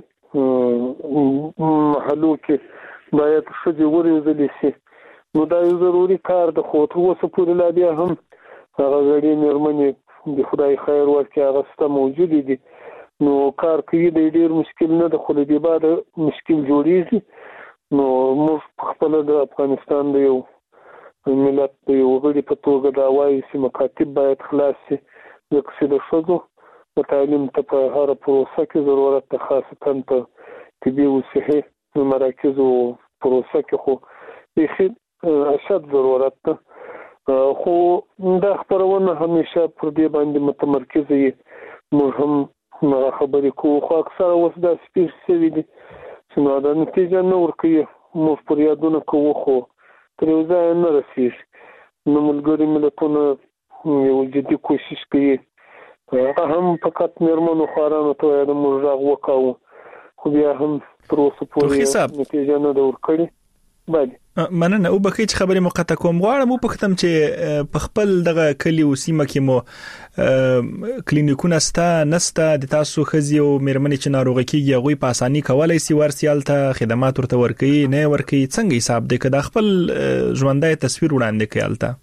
محلو کې باید شذې ورېزل شي نو دا یو ضروري کار د خو تر اوسه پورې لا بیا هم هغه غړي مېرمنې د خدای خیر ورکړي هغه ست موجود دي نو کار کوي د ډېر مشکل نه د خو لدی بعد مشکل جوړیږي نو موږ خپل د افغانستان د یو ملت د یو غړي په توګه دا وایي چې مکاتب باید خلاص شي ځکه چې د ښځو د تعلیم ته په هره پروسه کې ضرورت ده خاصتا په طبي او صحي مراکزو پروسه کې خو بیخي اشد ضرورت ده خو دا خبرونه همیشه پر دې باندې متمرکز وي موږ هم هغه خبرې کوو خو اکثره اوس داسې پېښ شوي دي چې نو دا نتیجه نه ورکوي موږ پر یادونه کوو خو تر یو ځای نه رسېږي نو ملګري ملتونه یو جدي کوشش کوي هغه هم فقط مېرمنو خوارانو ته وایي د موږ غږ وکاوه خو بیا هم تر اوسه پورې نتیجه نه ده ورکړې بله مننه او بخې چې خبرې مقطع کوم غواړم په ختم چې په خپل دغه کلی او سیمه کې مو کلینیکونه ستا نستا د تاسو خزي او مېرمنې چې ناروغه کیږي هغه په اساني کولای سي ورسیال ته خدمات ورته ورکي نه ورکي څنګه حساب دی کدا خپل ژوندۍ تصویر وړاندې کیالته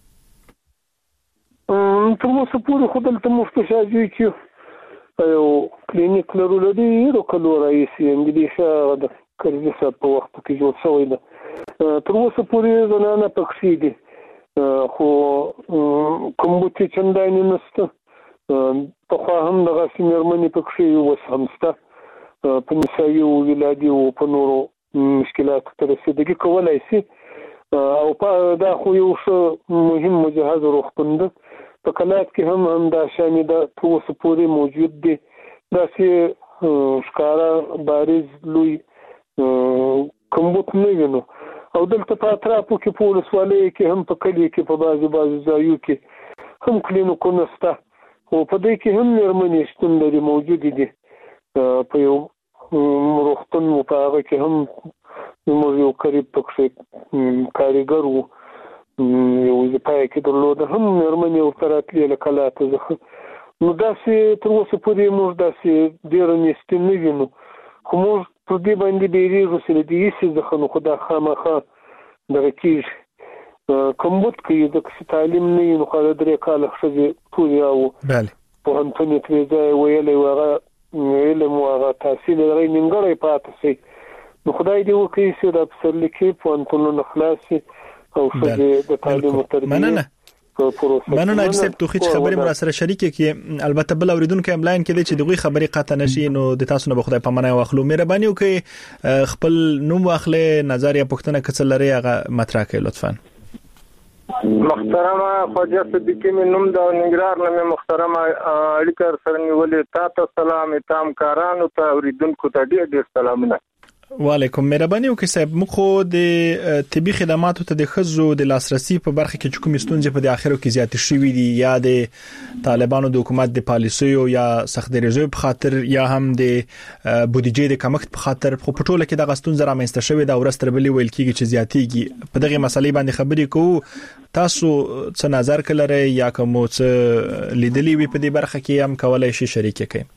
تر اوسه پورې خو دلته مفتشاجي کې یو کلینیک لرو لدی یو کلو رئیسي انګلیسي د کرزي په وخت کې جوړ شوی دی تر اوسه پورې زنانه پکې دي خو کوم بوتي چندانې نشته په خو هم دغه سیمرمنې پکې وس همسته په نسایي او ولادي او په نورو مشکلات تر رسیدګي کولای شي او په دا خو یو مهم مجهز روغتون ده په کلات کې هم هم دا شامل ده تر اوسه پورې موجود دي دا چې ښکارا بارز لوی کوم بوت نه وینو او دلته په اطرافو کې په ولسوالۍ کې هم په کلی کې په بازي بازي ځایو کې هم کلینیکونه شته او په دې کې هم مېرمنې شتون لري موجود دي په یو روغتون په هغه کې هم موږ یو قریب پکې کاریګر وو یو ځای کې درلوده هم مېرمنې ورته راتلې له کلاته ځخه نو داسې تر اوسه پورې موږ داسې ډېره نیستي نه وینو خو موږ په دې باندې ډېرې غوسې دي چې ځکه نو خدا خامخا دغه کېږي کوم بوت کې د تعلیم نه نو خاله درې کاله ښځې ټولې او بله پوهنتون یې ترې ځای ویلی و هغه علم و هغه تحصیل یې هغه نیمګړی پاتې شي نو خدای دې وکړي چې دا پسرلیکې پوهنتونونه خلاص شي او ښځې د تعلیم او تربیې مننه مننه چې په توخي خبرې مر سره شریکه کې البته بل اوریدونکو املاین کې چې دغه خبرې قطع نشي نو د تاسو نه بخدای پامنه واخلو مهرباني وکړئ خپل نوم واخلې نظر یا پښتنه کڅل لري هغه مطرح کړئ لطفا محترمه خواجه صدیقی مې نوم دا نګرار نه محترمه اړیکه سره نیولې تاسو سلام تام کارانو ته اوریدونکو ته ډېر ډېر سلامونه وعلیکم مهرباني وکړئ صاحب موږ خو د طبي خدماتو ته د خزو د لاسرسي په برخه کې کوم ستونزې په د اخرو کې زیات شوې دي یا د طالبانو د حکومت د پالیسیو یا سخت درجه په خاطر یا هم د بودیجې د کمښت په خاطر خو په ټوله کې د غستون زره مېنسته شوې دا ورستر بلی ویل کېږي چې زیاتېږي په دغه مسلې باندې خبرې کوو تاسو څه نظر کړئ یا کوم څه لیدلی وي په دې برخه کې هم کولای شي شریک کړئ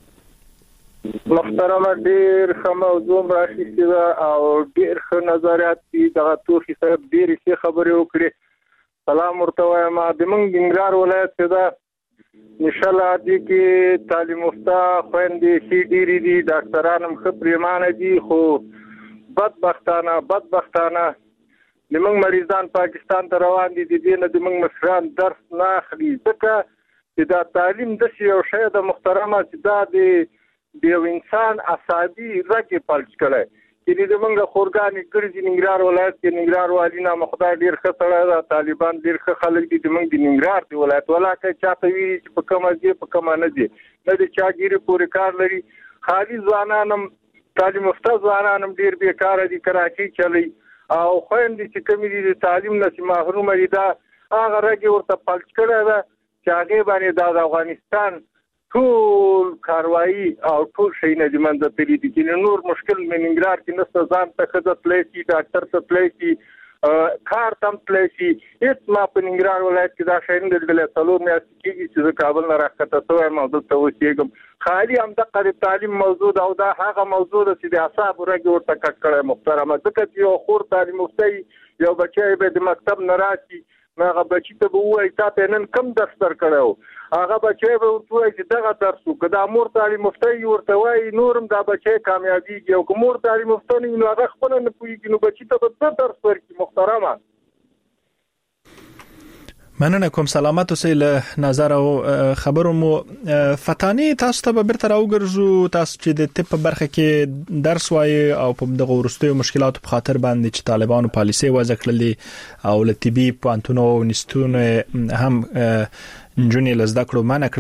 محترمه ډیر ښه موضوع راخیستې ده او ډیر ښه نظریات دي دغه توخي صاحب ډېرې ښې خبرې وکړې سلام ورته وایم د موږ ننګرهار ولایت کې ده انشاءالله دې کې تعلیم یافته خویندې ښې ډېرې دي ډاکټران هم ښه پرېمانه دي خو بدبختانه بدبختانه د موږ مریضان پاکستان ته روان دي د دې نه د موږ مشران درس نه اخلي ځکه چې دا تعلیم داسې یو شی ده محترمه چې دا د د یو انسان اعصابي رګ پلټ کړي چې د موږ خورګانې ګرځي ننګرهار ولایت کې ننګرهار والی نه مخدای ډیر ښه سره ده طالبان ډیر ښه خلک دي د موږ د ننګرهار دی ولایت ولاکه چاته وی چې په کومه ځای په کومه نه دي نه د چاګيري پورې کار لري خالي ځوانان تعلیم یافته ځوانان هم ډیر بیکاره دي کراچۍ چلی او خويندې چې کومې دي د تعلیم نه محروم دي دا هغه راګي ورته پلچ کړه ده چې هغه باندې د افغانستان ټول کاروایی او ټول شي نه د منځ ته لري چې نور مشکل منګرار کې نست ځان ته خدمت لسی ډاکټر ته لسی کار تم لسی هیڅ ما په منګرار ولایت کې دا شي نه دلته څلور میاشتې کې چې کابل نه راکته سوې موضوع ته وسیګم خالي هم د تعلیم موضوع او دا هغه موضوع چې د اصحاب راګي ورته کټ کړه محترمه ځکه چې یو خور تعلیم مفتي یو بچی به د مکتب نه راشي هغه بچی ته به وایي تاسو نن کم درس درکړو هغه بچی به وایي چې دغه درس وکړه د امور تعلیم مفتي ورته وایي نورم دا بچی کامیابیږي او کومور تعلیم مفتي نو هغه خپل نه پوهیږي نو بچی ته به درس ورکړي محترمه. مننه کوم سلامت اوسئ له نظر او خبرو مو فتانی تاسو ته به برته راوګرځو تاسو چې د طب په برخه کې درس وایي او په دغه ورستیو مشکلاتو په خاطر باندې چې طالبانو پالیسي وضع کړلې او له طبي پوهنتونو او نستونو هم جونی لزده کړو منع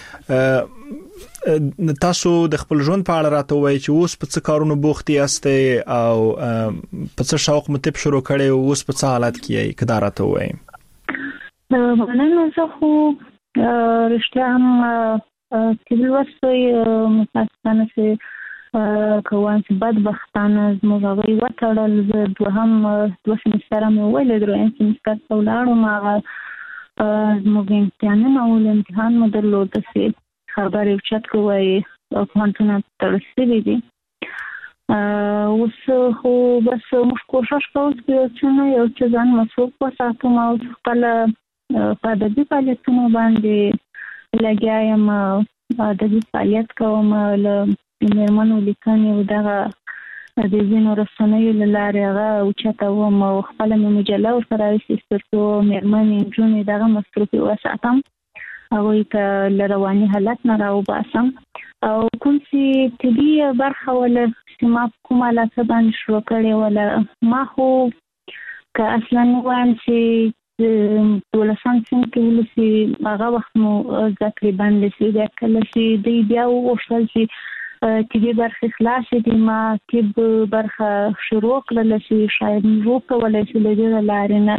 کړلې تاسو د خپل ژوند په اړه راته وایي چې اوس په څه کارونو بوخت یاست او په څه شوق مو طب شروع کړی او اوس په څه حالت کې یې کدا راته وایي. مننه زه خو رښتیا هم طبي ورسوي متاسفانه چې کوان چې بدبختانه زموږ هغوی وتړل زه دوهم دوه سمستره مې وویل درېیم سمستر ته ولاړم هغه زموږ امتحانونه ول امتحان مو درلوده چې خبرې اوچت کړو وایي پوهنتونه تړل شوي دي اوس خو بس موږ کوشش کوو چې نه یو څه ځان مصروف وساتم او خپله په ادبي فعالیتونو باندې لګیا یم ادبي فعالیت کوم له مېرمنو لیکنې او دغه د ځینو رسنیو له لارې هغه اوچتوم او خپله مې مجله ورسره ایستې تر څو مېرمنې نجونې دغه مصروفې وساتم هغوی ته له رواني حالت نه راوباسم او کوم چې طبي برخه وله چې ما په کومه علاقه باندې شروع کړې وله ما خو که اصلا ووایم چې دولسم صنف کې ولسي هغه وخت مو زده کړې بندې شوې بیا کله چې دوی بیا وغوښتل چې طبي برخې خلاصې دي ما طب برخه شروع کړله چې شاید موږ وکولی شو له دې لارې نه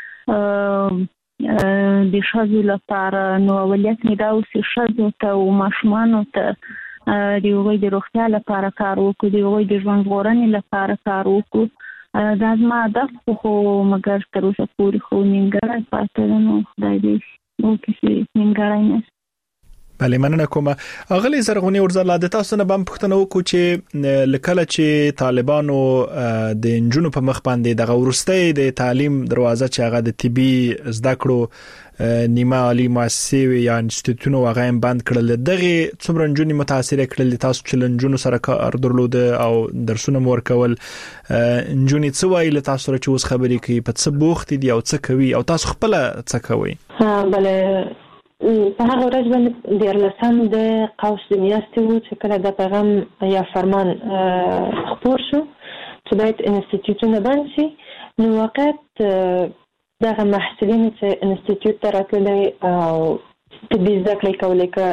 د ښځو لپاره نو اولیت مې دا اوس چې ښځو ته او ماشومانو ته د هغوی د روغتیا لپاره کار وکړو د هغوی د ژوند ژغورنې لپاره کار وکړو دا زما هدف خو مګر تر اوسه پورې خو نیمګړی پاتې ده نو خدای دې وکړي چې نیمګړی نه بله مننه کوم اغلی زرغونی ورزله د تاسو نه بم پښتنه وکړو چې لکه چې طالبانو د انجونو په مخ باندې دغه ورستۍ د تعلیم دروازه چې هغه د طبي زده کړو نیمه عالی مؤسسې یا انسټیټیوټونو هغه هم بند کړل دغه څومره انجونې متاثر کړل تاسو چې لنجونو سره کار درلود او درسونه مور کول انجونې څه وایي تاسو سره چې اوس خبرې کوي په څه بوخت دي او څه کوي او تاسو خپل څه کوي ها بله په هغه ورځ باندې د ارلسم د قوس د میاشتې و چې کله د پیغام یا فرمان خپور شو چې باید انسټیټیوټونه بند شي نو واقعیت دغه محصلین چې انسټیټیوټ ته راتللی او طبي زده کړې کولې که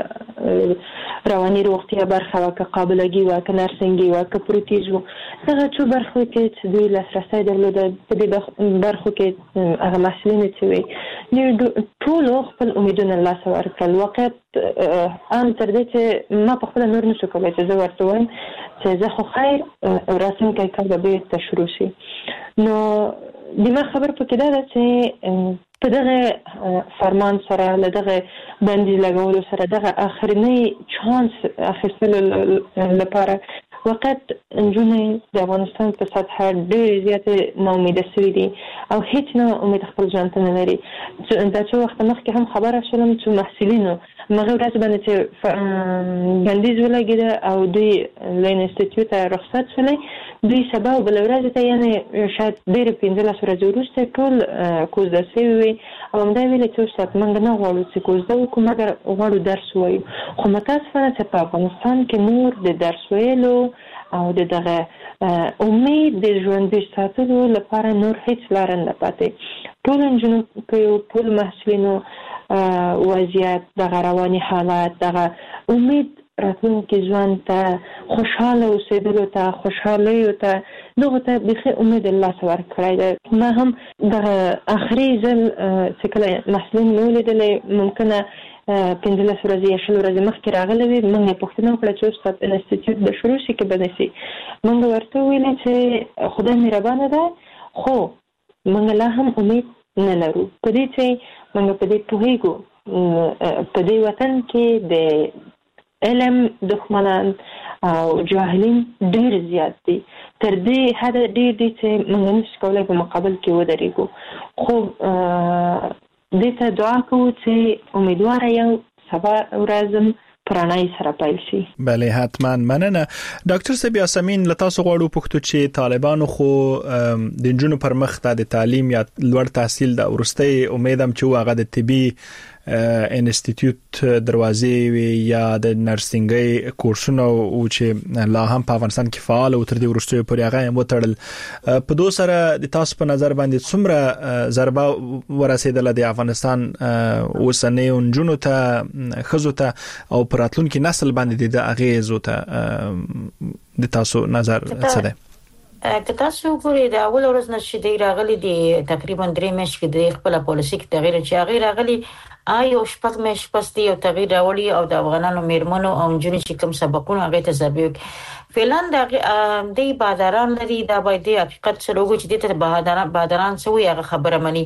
رواني روغتیا برخه وه که قابلګي وه که نرسنګي وه که پروتیز و دغه څو برخو کې چې دوی لاسرسی درلوده په دې برخو کې هغه محصلین چې وي دوی ټولو خپل امیدونه له لاسه ورکړل واقعیت ان تر دې چې ما په خپله نور نشو کولی چې زه ورته وایم چې زه خو خیر راتلونکی کال به بېرته شروع شي نو دماغ خبر پکې دا ده چې په دغه فرمان سره له دغه بندي لګولو سره دغه اخرنی چانس اخیستلو لپاره وقت نجونې د افغانستان په سطحه ډېرې زیاتې ناامیده سوي دي او هیڅ نه امید خپل ژوند ته نه لري دا څو وخته مخکې هم خبره شولم چې محصلینو همغه ورځ باندې چې بندیز ولګېده او دوی له انسټیټیوټه رخصت شولی دوی سبا او بله ورځې ته یعنې شاید ډېرې پنځلس ورځې وروسته ټول کوزده سوي وي او همدا ویلې چې اوس موږ نه غواړو چې کوزده وکړو مګر غواړو درس ووایو خو متاسفانه چې په افغانستان کې نور د درس ویلو او د دغه امید د ژوندي ساتلو لپاره نور هیڅ لاره نه پاتې ټول نجونو کې ټول محصلینو وضعیت دغه رواني حالات دغه امید راتلونکي ژوند ته خوشاله اوسېدلو ته خوشحالۍ ته دغه ته به امید الله سره کړی دی. ما هم د اخري ځل چې کله محصلین نو لیدلې ممکنه پنځلس ورځې یا شل ورځې مخکې راغلی وي، موږ یې پوښتنه وکړه چې اوس په انسټیټیوټ به شروع شي که به نه شي. موږ ورته وویل چې خدای مهربانه ده، خو موږ لا هم امید نه لرو په دې چې موږ په دې پوهېږو په دې وطن کې د علم دښمنان او جاهلین ډېر زیات دي، تر دې حده ډېر دي چې موږ نشو کولی په مقابل کې ودرېږو. خو دې ته دعا کوو چې امیدواره یم سبا ورځ پرانای سره پیل شي. بله حتما مننه. ډاکټر صاحب یاسمین له تاسو غواړو پوښتنه چې طالبانو خو د جنونو پر مخ د تعلیم یا لوړ تحصیل د ورستۍ امیدم چې هغه د طبي انسټیټیوټ دروازې وي یا د نرسنګي کورسونه او چې لا هم په افغانستان کې فعال او تر دې ورستۍ پورې هغه هم وتړل. په دوه سره د تاسو په نظر باندې څومره ضربه ورسېدله د افغانستان اوسنۍ جنونو ته خزو ته او پراتلونکو نسل باندې د اغیزو ته د تاسو نظر څه دی؟ که تاسو ګورئ د اول ورځ نه چې دی راغلي دی تقریبا درې میاشتې کې د خپل پالیسي کې تغییر چې هغه راغلي آی او شپږ میاشتې پس دی او تغییر راولي او د افغانانو میرمنو او جنونو چې کوم سبقونه هغه ته ضروري فعلا د دی بادران لري دا باید د حقیقت سره وګورئ چې د بادران بادران سوی هغه خبره مني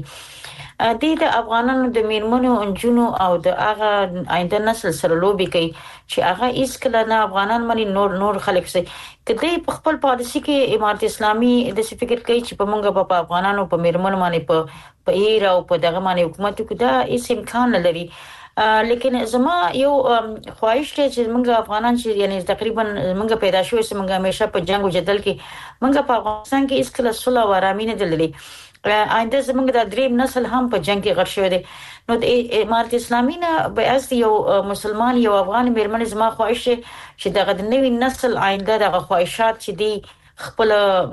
د افغانانو د میرمنو او جنونو او د هغه آینده نسل سره لوبي کوي چې هغه هیڅ کله نه افغانان باندې نور نور خلک سي کله په خپل پالیسي کې امارت اسلامي د فکر کوي چې په مونږه په افغانانو په میرمنو باندې په په ایرا او په دغه باندې حکومت کې دا هیڅ امکان نه لري. لیکن زما یو خواهش دی چې موږ افغانان چې یعنی تقریبا موږ پیدا شوې چې موږ همیشه په جنگ او جدل کې موږ په افغانستان کې هیڅ کله صلح او آرامي نه دلري. آینده زموږ د دریم نسل هم په جنگ کې غړ شوی دی. نو د امارت اسلامي نه به اس یو مسلمان یو افغان میرمن زما خواهش چې دغه د نوې نسل آینده دغه خواهشات چې دی خپل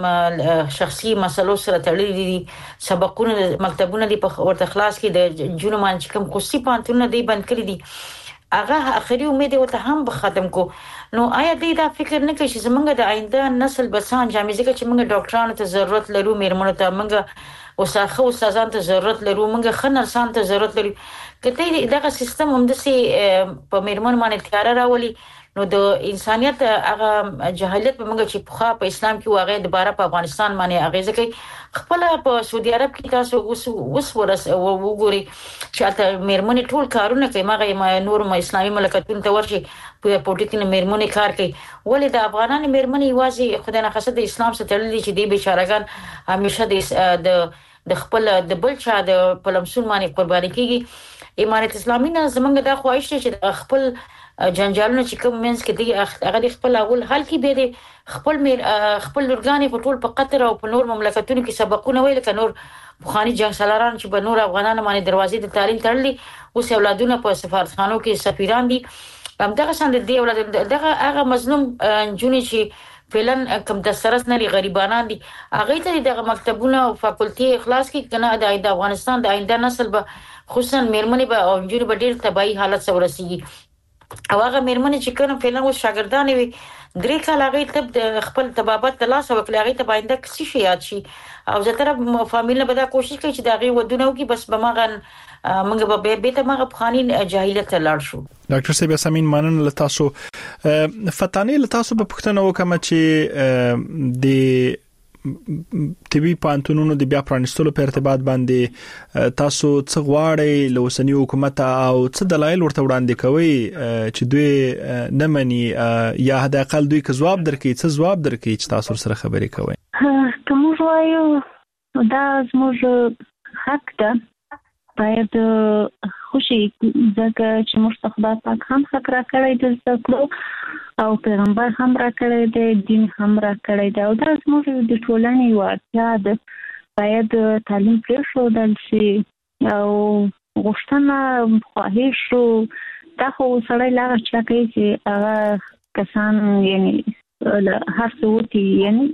شخصي مسلو سره تړلي دي سبقونه مکتبونه دی په ورته خلاص کې د جنومان چې کوم خصوصي پانتونه دی بند کړی دي هغه اخري امید ورته هم به ختم کو. نو آیا دې دا فکر نه کوي چې زمونږ د آینده نسل بسان جامې ځکه چې موږ ډاکټرانو ته ضرورت لرو میرمنو ته موږ اوساخه استادانو ته ضرورت لرو موږ خنرسان ته ضرورت لرو کته دغه سیستم هم د سي په میرمنو باندې تیار راولي نو د انسانيت هغه جهالت په موږ چې په په اسلام کې واغې دوباره په افغانستان باندې اغیزه کوي خپل په سعودي عرب کې تاسو اوس اوس ورس وګوري چې تاسو میرمنې ټول کارونه کوي مګر نور ما اسلامي مملکتونو ته ورشي په پولیټیکل میرمنې کار کوي ولې د افغانانو میرمنې واځي خدای نه خاصه د اسلام سره تړلې چې دی بیچارهګان همیشه د د خپل د بل چا د پلمسون باندې قرباني کیږي. امارت اسلامي نه زمونږ د خواهش چې خپل جنجالونه چې کوم منځ کې دی هغه خپل اول حل کې به دي خپل میر خپل لورګانې په ټول په قطر او په نور مملکتونو کې سبقونه ویل ک نور بخاني جنگ سالاران چې په نور افغانانو باندې دروازې د تعلیم تړلې اوس اولادونه په سفارتخانو کې سفیران دي هم دغه سند دی اولاد دغه هغه مظلوم جونی چې فعلن کم د سرس نری غریبانان دي هغه ته دغه مکتبونه او فاکولټي اخلاص کې کنه د افغانستان د آینده نسل به خصوصا میرمنې به او جونی به ډیر تباہي حالت سره ورسیږي او هغه میرمنې چې کوم فعلا و شاګردان وي درې کال هغه ته د خپل تبابت تلاش وکړي هغه ته باندې کسي شي یاد شي او زتره فامیل به دا کوشش کوي چې دا غي ودونه وکي بس بمغه موږ به به ته موږ خاني جاهلیت لاړ شو. ډاکټر صاحب یاسمین مننه له تاسو فتانه له تاسو په پښتنه وکم چې د طبي پانتونونو د بیا پرانستلو په ارتباط باندې تاسو څه غواړئ له اوسنی حکومت او څه دلایل ورته وړاندې کوي چې دوی نه مني یا د اقل دوی که ځواب درکړي څه ځواب درکړي چې تاسو سره خبرې کوي؟ کوم وایو دا زموږ حق ده باید خوشي ځکه چې موږ خدای پاک هم حق را کړی د زړه او پیغمبر هم را کړی دی دین هم را کړی دی او دا زموږ د ټولنې یو اړتیا ده باید تعلیم پرېښودل شي او غوښتنه خواهش دا خو سړی لا چا کوي چې هغه کسان یعنی هر څه وتی یعنی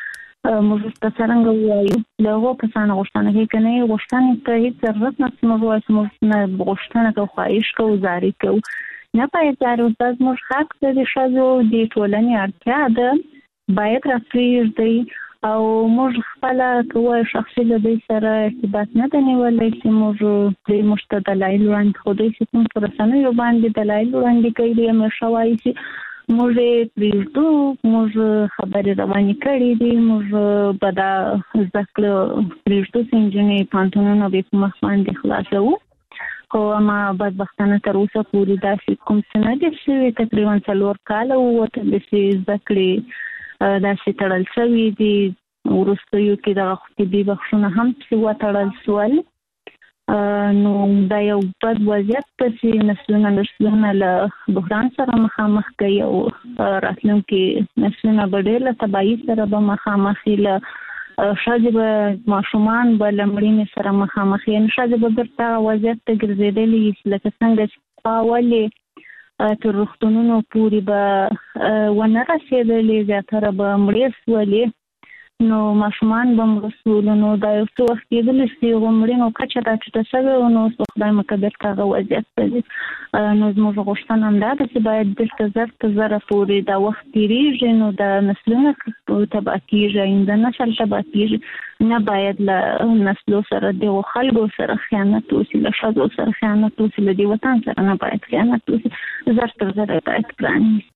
موږ ته څنګه وایو دغه کسان غوښتنه کوي کنه غوښتنه ته هیڅ ضرورت نشته موږ وایو موږ نه غوښتنه کوو خواهش کوو زاری کوو نه باید در اوسه زموږ حق د ښځو د ټولنې اړتیا ده باید راپرېږدي او موږ خپل کوه شخصي له دې سره ارتباط نه دی نیولای چې موږ د مشته دلایل وړاندې خو دوی چې کوم پر رسنیو باندې دلایل وړاندې کوي همیشه وایي چې موږ پرېږدو موږ خبرې روانې کړې دي موږ به دا زده کړه پرېږدو چې نجونې پوهنتونونه به په مخ باندې خلاصوو خو ما بدبختانه تر اوسه پورې داسې کوم څه نه دي شوي تقریبا څلور کاله ووتل چې زده کړې داسې تړل شوي دي وروستیو کې دغه طبي بخښونه هم پسې وتړل شول نو دا یو بد وضعیت دی چې نسلونه نسلونه له بحران سره مخامخ کوي او راتلونکي نسلونه به ډېر له تباهي سره به مخامخ وي له ښځې به ماشومان به له مړینې سره مخامخ وي یعنې ښځې به بېرته هغه وضعیت ته ګرځېدلې لکه څنګه چې اولې تر روغتونونو پورې به ونه رسېدلې زیاتره به مړې شولې نو ماشومان به مړه شول نو دا یو څه وخت کېدلی چې هغو مړینو کچه راټیټه شوې وه نو اوس به خدای مکه بېرته هغه وضعیت ته ځي نو زموږ غوښتنه همدا ده چې باید بېرته زر تر زره پورې دا وخت تېرېږي نو دا نسلونه تباه کېږي آینده نسل تباه کېږي نه باید له نسلو سره دغو خلکو سره خیانت وشي له ښځو سره خیانت وشي له دې وطن سره نه باید خیانت وشي زر تر زره باید پرانیستي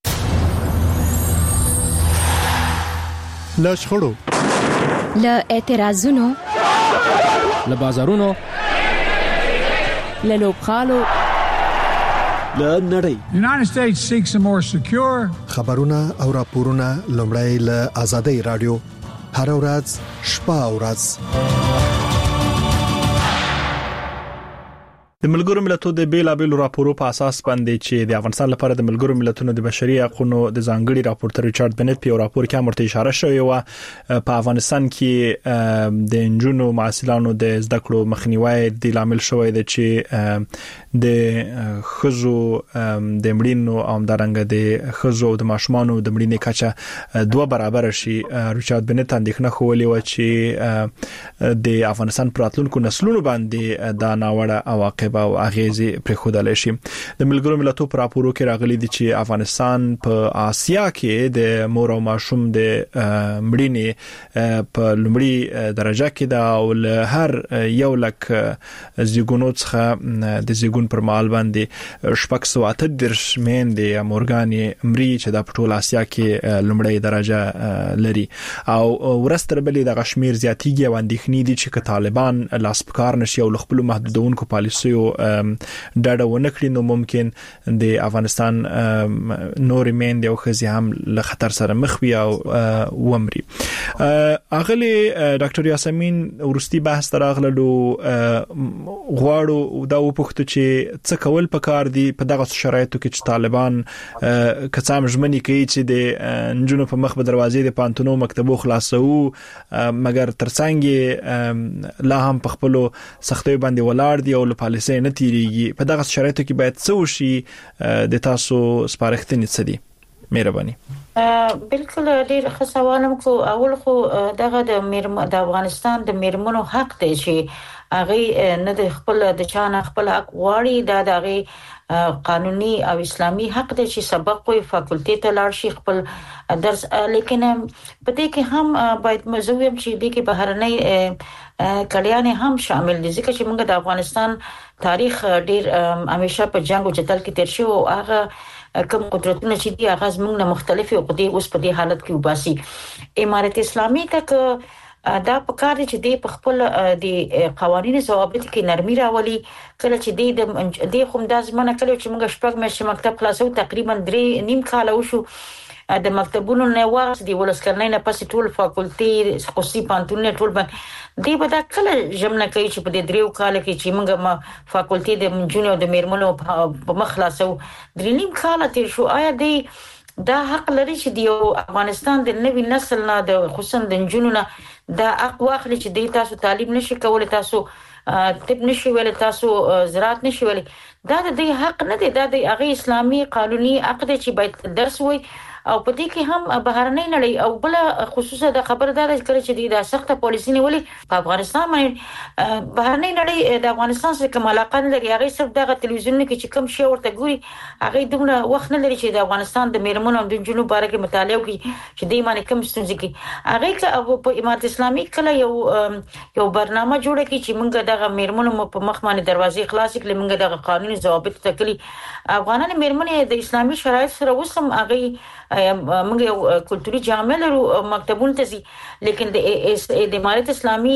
له شخړو له اعتراضونو له بازارونو له لوبغالو له نړۍ United States seeks a more secure خبرونه او راپورونه لومړی له آزادۍ رادیو هر ورځ شپه او ورځ د ملګرو ملتونو د بیلابېلو راپورو په اساس باندې چې د افغانستان لپاره د ملګرو ملتونو د بشري حقوقو د ځانګړي راپورټر ریچارډ بنت په راپور کې امرته اشاره شوی و په افغانستان کې د انجونو معاصلانو د زده کړو مخنیوي د لامل شوی دی چې د خزو د مړینو او همدارنګه د خزو د ماشومانو د مړینې کچه دوه برابر شي ریچارډ بنت اندېښنه خولې و چې د افغانستان پراتلونکو نسلونو باندې دا ناوړه عواقب او اغیزې پر خودل شي د ملګرو ملتونو پر راپورو کې راغلي دي چې افغانستان په آسیا کې د مور او ماشوم د مړینې په لومړي درجه کې دا او له هر یو لک زیګونو څخه د زیګون پر مال باندې شپږ سوه اته دېرش میندې مورګانې مړي چې د ټول آسیا کې لومړی درجه لري او ورستر بلې د غشمیر زیاتیږي او اندېښنې دي چې طالبان لاس پکار نشي او خپل محدودونکو پالیسیو ډاډه ونه کړي نو ممکن د افغانستان نور میندې او ښځې هم له خطر سره مخ وي او ومري. اغلی ډاکټر یاسمین ورستی بحث تراغلو غواړو دا وپوښتو چې څه کول پکار دي په دغه شرایطو کې چې طالبان کڅام ژمنې کوي چې د نجونو په مخ به دروازې د پانتونو مکتبو خلاصو مګر ترڅنګ لا هم په خپل سختۍ باندې ولاړ دي او له پالیسۍ نه تیریږي په دغه شرایطو کې باید څه وشي د تاسو سپارښتنې څه دي؟ مهرباني. بالکل ډیر ښه سوال مو اول خو دغه د د افغانستان د میرمنو حق دی چې هغه نه د خپل د چانه خپل حق غواړي دا دغه قانوني او اسلامي حق دی چې سبق وي فاکولټي ته لاړ شي خپل درس لیکن په دې کې هم باید مزویم چې دې کې بهرنۍ کلیان هم شامل دي ځکه چې موږ د افغانستان تاریخ ډیر همیشه په جنگ او جدل کې تیر شو او هغه کوم قدرتونه چې دي هغه زموږ نه مختلفي او په اوس په دې حالت کې وباسي امارت اسلامي تک دا په کار دي چې د خپل د قوانینو ضوابط کې نرمي راولي کله چې د د کوم د ځمنه کله چې موږ شپږ مې مکتب خلاصو تقریبا درې نیم کال وشو د مکتبونو نه واس دی ولسکرنۍ نه پسې ټول فاکولټي خصوصي پانتون ټول باندې دی به دا کله جمع کوي چې په دې دریو کال کې چې موږ فاکولټي د منجونو د میرمنو په مخ خلاصو درې نیم کال تیر شو آیا دی دا حق لري چې د افغانستان د نوي نسل نه د خصوصا د جنونو نه دا حق واخلي چې د تاسو تعلیم نشي کولای تاسو طب نشي ویل تاسو زراعت نشي ویل دا د حق نه دی دا د هغه اسلامي قانوني حق دی چې باید درس وي او په دې کې هم بهرنۍ نړۍ او بل خصوصا د خبردار کړي چې د سخته پالیسي نیولې په افغانستان باندې بهرنۍ نړۍ د افغانستان سره کوم علاقه نه لري. هغه صرف دغه تلویزیون کې چې کوم شی ورته ګوري هغه دومره وخت نه لري چې د افغانستان د میرمنو او د جنوب باره کې مطالعه وکړي چې دې باندې کوم ستونزې کې هغه په امارت اسلامي کله یو یو برنامه جوړه کړي چې موږ دغه میرمنو په مخ باندې دروازې خلاص کړي، موږ دغه قانوني ضوابط تکلي افغانان میرمنې د اسلامي شرایط سره وسم هغه موږ یو کلتوري جامع لرو مکتبونو ته سي، لیکن د امارت اسلامي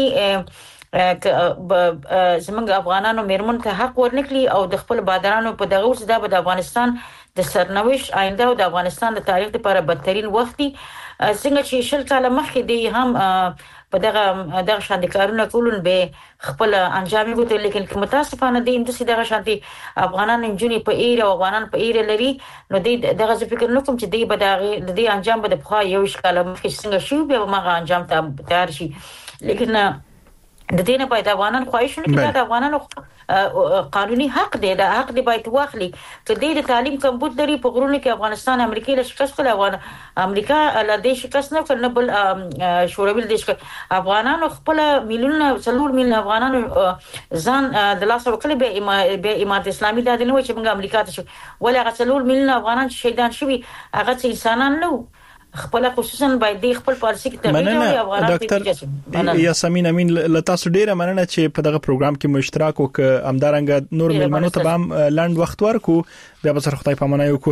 زمونږ افغانانو میرمن ته حق ورنکړي او د خپل بادرانو په دغه ورځ د افغانستان د سرنوشت آینده او د افغانستان د تاریخ لپاره بدترین وخت دی. څنګه چې شل کاله مخکې دی هم په دغه دغه شاندې کارونه کولون به خپل انجام وګوري، لیکن کوم متاسفانه دي د سیده شانتي افغانان انجونی په ایره او افغانان په ایره لري نو دی دغه فکر نه کوم چې دی به دغه د دې انجام به د بخا یو شکاله مخکې څنګه شو به ما انجام ته تیار شي، لیکن د دې نه باید افغانان خواهشونه کې د افغانانو قانوني حق دی، دا حق دی باید واخلي. کله د تعلیم کمبود لري په غرونو کې افغانستان امریکای له شکست له افغان امریکا له دې شکست نه کړنه بل شوروي د شکست افغانانو خپل میلیونه څلور میلیونه افغانانو ځان د لاس ورکړي به امارت اسلامي د نه و چې موږ امریکا ته شو ولا هغه څلور میلیونه افغانان شهیدان شوي هغه انسانان نه خپل خصوصا باید د خپل پالیسي کې تغیر راوړي افغانان ډاکټر یاسمین امین لتاسو ډیره مننه چې په دغه پروګرام کې مشترک وک امدارنګ نور ملمنو ته هم لاند وخت ورکو بیا به سره خدای پامانه یو کو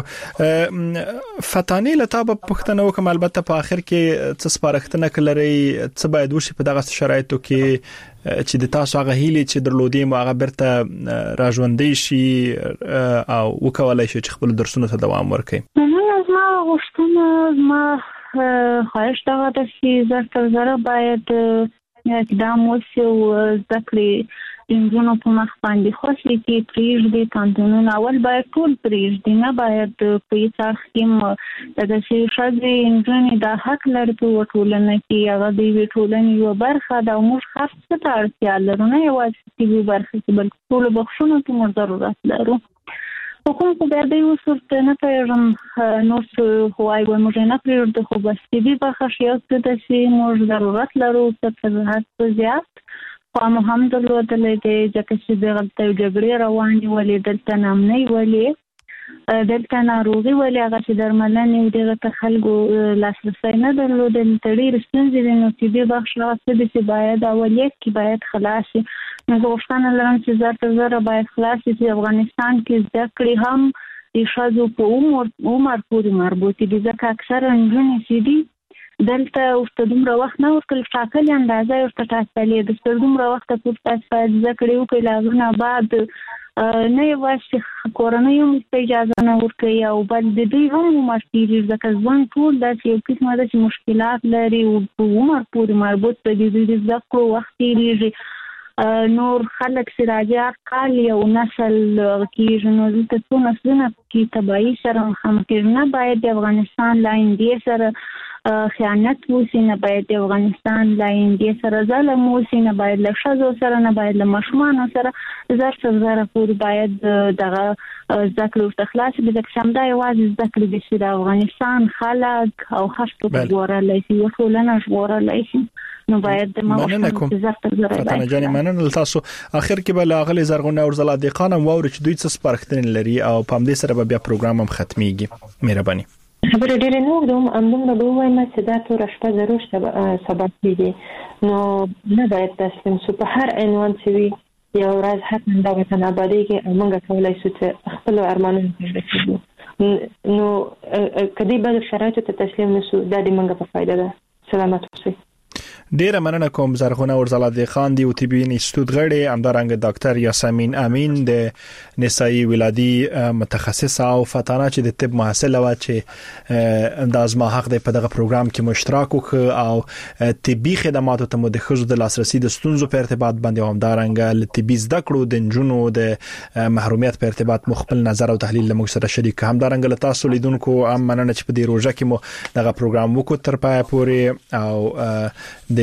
فتانی لتاب پښتنه وکم البته په اخر کې څه سپارښتنه کړی څه باید وشي په دغه شرایطو کې چې د تاسو هغه هیله چې درلودې مو هغه برته راژوندې شي او وکولای شي چې خپل درسونه ته دوام ورکړي. ما غوښتنه ما خواهش دغه د چې زړه زړه باید اقدام وشي او ځکه انجونو په مخ باندې خوشي کې پریږدي قانونونه اول باید ټول پریږدي، نه باید په هیڅ حکیم د شي شذ انجونې د حق لري په ټولنه کې هغه د ټولنې یو برخه د موږ خاص څه اړتیا لرو، نه یوازې چې برخه کې بلکې ټول بخښنه ته موږ ضرورت لرو. حکومت په دې وسورته نه پیژم نو څه هوای و موږ نه پریږدو خو بس دې په خاصیت ته چې موږ ضرورت لرو چې په زیات خو هم هم درلودلې چې چې د غلطۍ جګړې روانې ولې دلته نامنۍ ولې دلته ناروغي ولې هغه چې درملنې دغه ته خلکو لاسرسي نه درلودل تړي ستونزې د نو چې بخش راځي چې باید اولیت کې باید خلاص نو غوښتنه لرم چې زړه زړه باید خلاص چې افغانستان کې زده کړې هم د شذو په عمر عمر پورې مربوط دي ځکه اکثر انجونې چې دي دلته اوسه دومره وخت نه ورکل ټاکلې اندازه ورته ټاکلې د ستر دومره وخت پورته فائد ذکر یو کله غنا بعد نه یوازې کورنۍ هم اجازه نه ورکوي او بل د دوی هم مشکل ځکه ځوان ټول د یو قسمه د مشکلات لري او په عمر پورې مربوط دي د ذکر وخت لري نور خلک سراجا کال یو نسل کې نو د څو نسلونه کې تبعی سره مخامخ نه باید د افغانستان لاین دی سره خیانت وسی، نه باید د افغانستان لاین دی سره ظلم وسی، نه باید له شذو سره نه باید له مشمانو سره زر زر پورې باید دغه ذکر او تخلاص به د شمدا یوازې ذکر د سید افغانستان خلک او هڅه وګورل شي او ټولنه وګورل شي نو باید د موږ فتنه جاني مننه تاسو. اخر کې به لاغلي زرغونه او زلا د قانون وور چې دوی څه سپارښتنې لري او په همدې سره به بیا پروګرام هم ختميږي. مهرباني خبر ډېر نو دوم امدوم د وایم چې دا تور شپه ضرور سبب کیږي نو نه باید تسلیم شو په هر عنوان چې یو ورځ حتما دا وطن آبادی کې موږ کولای شو چې خپل ارمانونه ترلاسه نو کدی به شرایطو ته تسلیم نشو دا د موږ په فائدہ ده. سلامت اوسئ. ډیره مننه کوم زرغونه ورزلادي خان دی او طبي انستیتوت غړي امدارنګ ډاکټر یاسمین امین د نسایي ولادي متخصصه او فتانه چې د طب محصله و چې د ازما حق د په دغه پروګرام کې مشترک وک او طبي خدماتو ته مدخص د لاسرسي د ستونزو په ارتباط باندې امدارنګ طبي زده کړو د جنونو د محرومیت په ارتباط مخبل نظر او تحلیل لمغ سره شریک همدارنګ له تاسو لیدونکو ام مننه چې په دې روزه کې مو دغه پروګرام وکړ تر پای پورې او د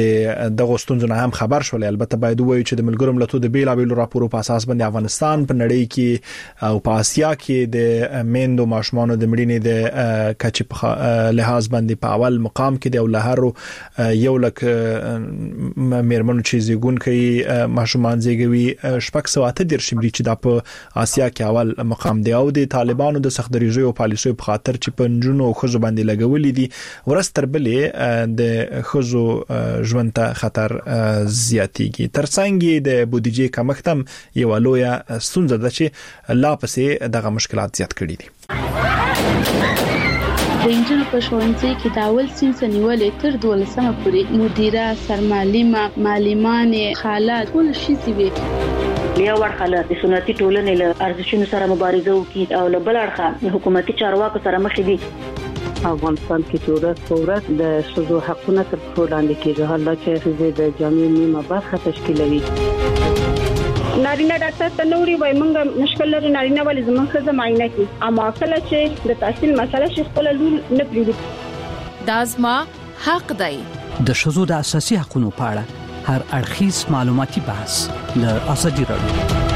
د دغه ستونزو نه هم خبر شول. البته باید وایو چې د ملګرو ملتونو د بیلابیلو راپورو په اساس باندې افغانستان په نړۍ کې او په آسیا کې د میندو ماشومانو د مړینې د کچې په لحاظ باندې په اول مقام کې دی او له هر یو لک میرمنو چې زیږون کوي ماشومان زیږوي شپږ سوه اته دېرش شمېرې چې د په آسیا کې اول مقام دی او د طالبانو د سختدریزو او پالیسیو په خاطر چې په نجونو او ښځو باندې لګولې دي ورستر بلې د ښځو ژوند ته خطر زیاتېږي. ترڅنګ د بودیجې کمښت هم یو لویه ستونزه ده چې لا پسې دغه مشکلات زیات کړي دي. د انجنونو په ښوونځي کې د اول صنف نیولې تر دولسمه پورې مدیره، سرمعلمه، معلمانې، خالات ټول شي وي. یو ورخه د سنتي ټولنې له ارزښتونو سره مبارزه وکړي او له بل اړخه حکومتي چارواکو سره مخ دي. افغانستان کې چې ورځ په ورځ د ښځو حقونه تر پښو لاندې کېږي، حالا چې ښځې د جامعې نیمه برخه تشکیلوي. نارینه ډاکټر ته نوري وای مونږ مشکل لري نارینه ولې زموږ ښځه معاینه کوي، اما کله چې د تحصیل مسله شي خپل لور نه پریږدي. دازما حق دی. د ښځو د اساسي حقوقو په اړه هر اړخیز معلوماتي بحث له ازادي راډیو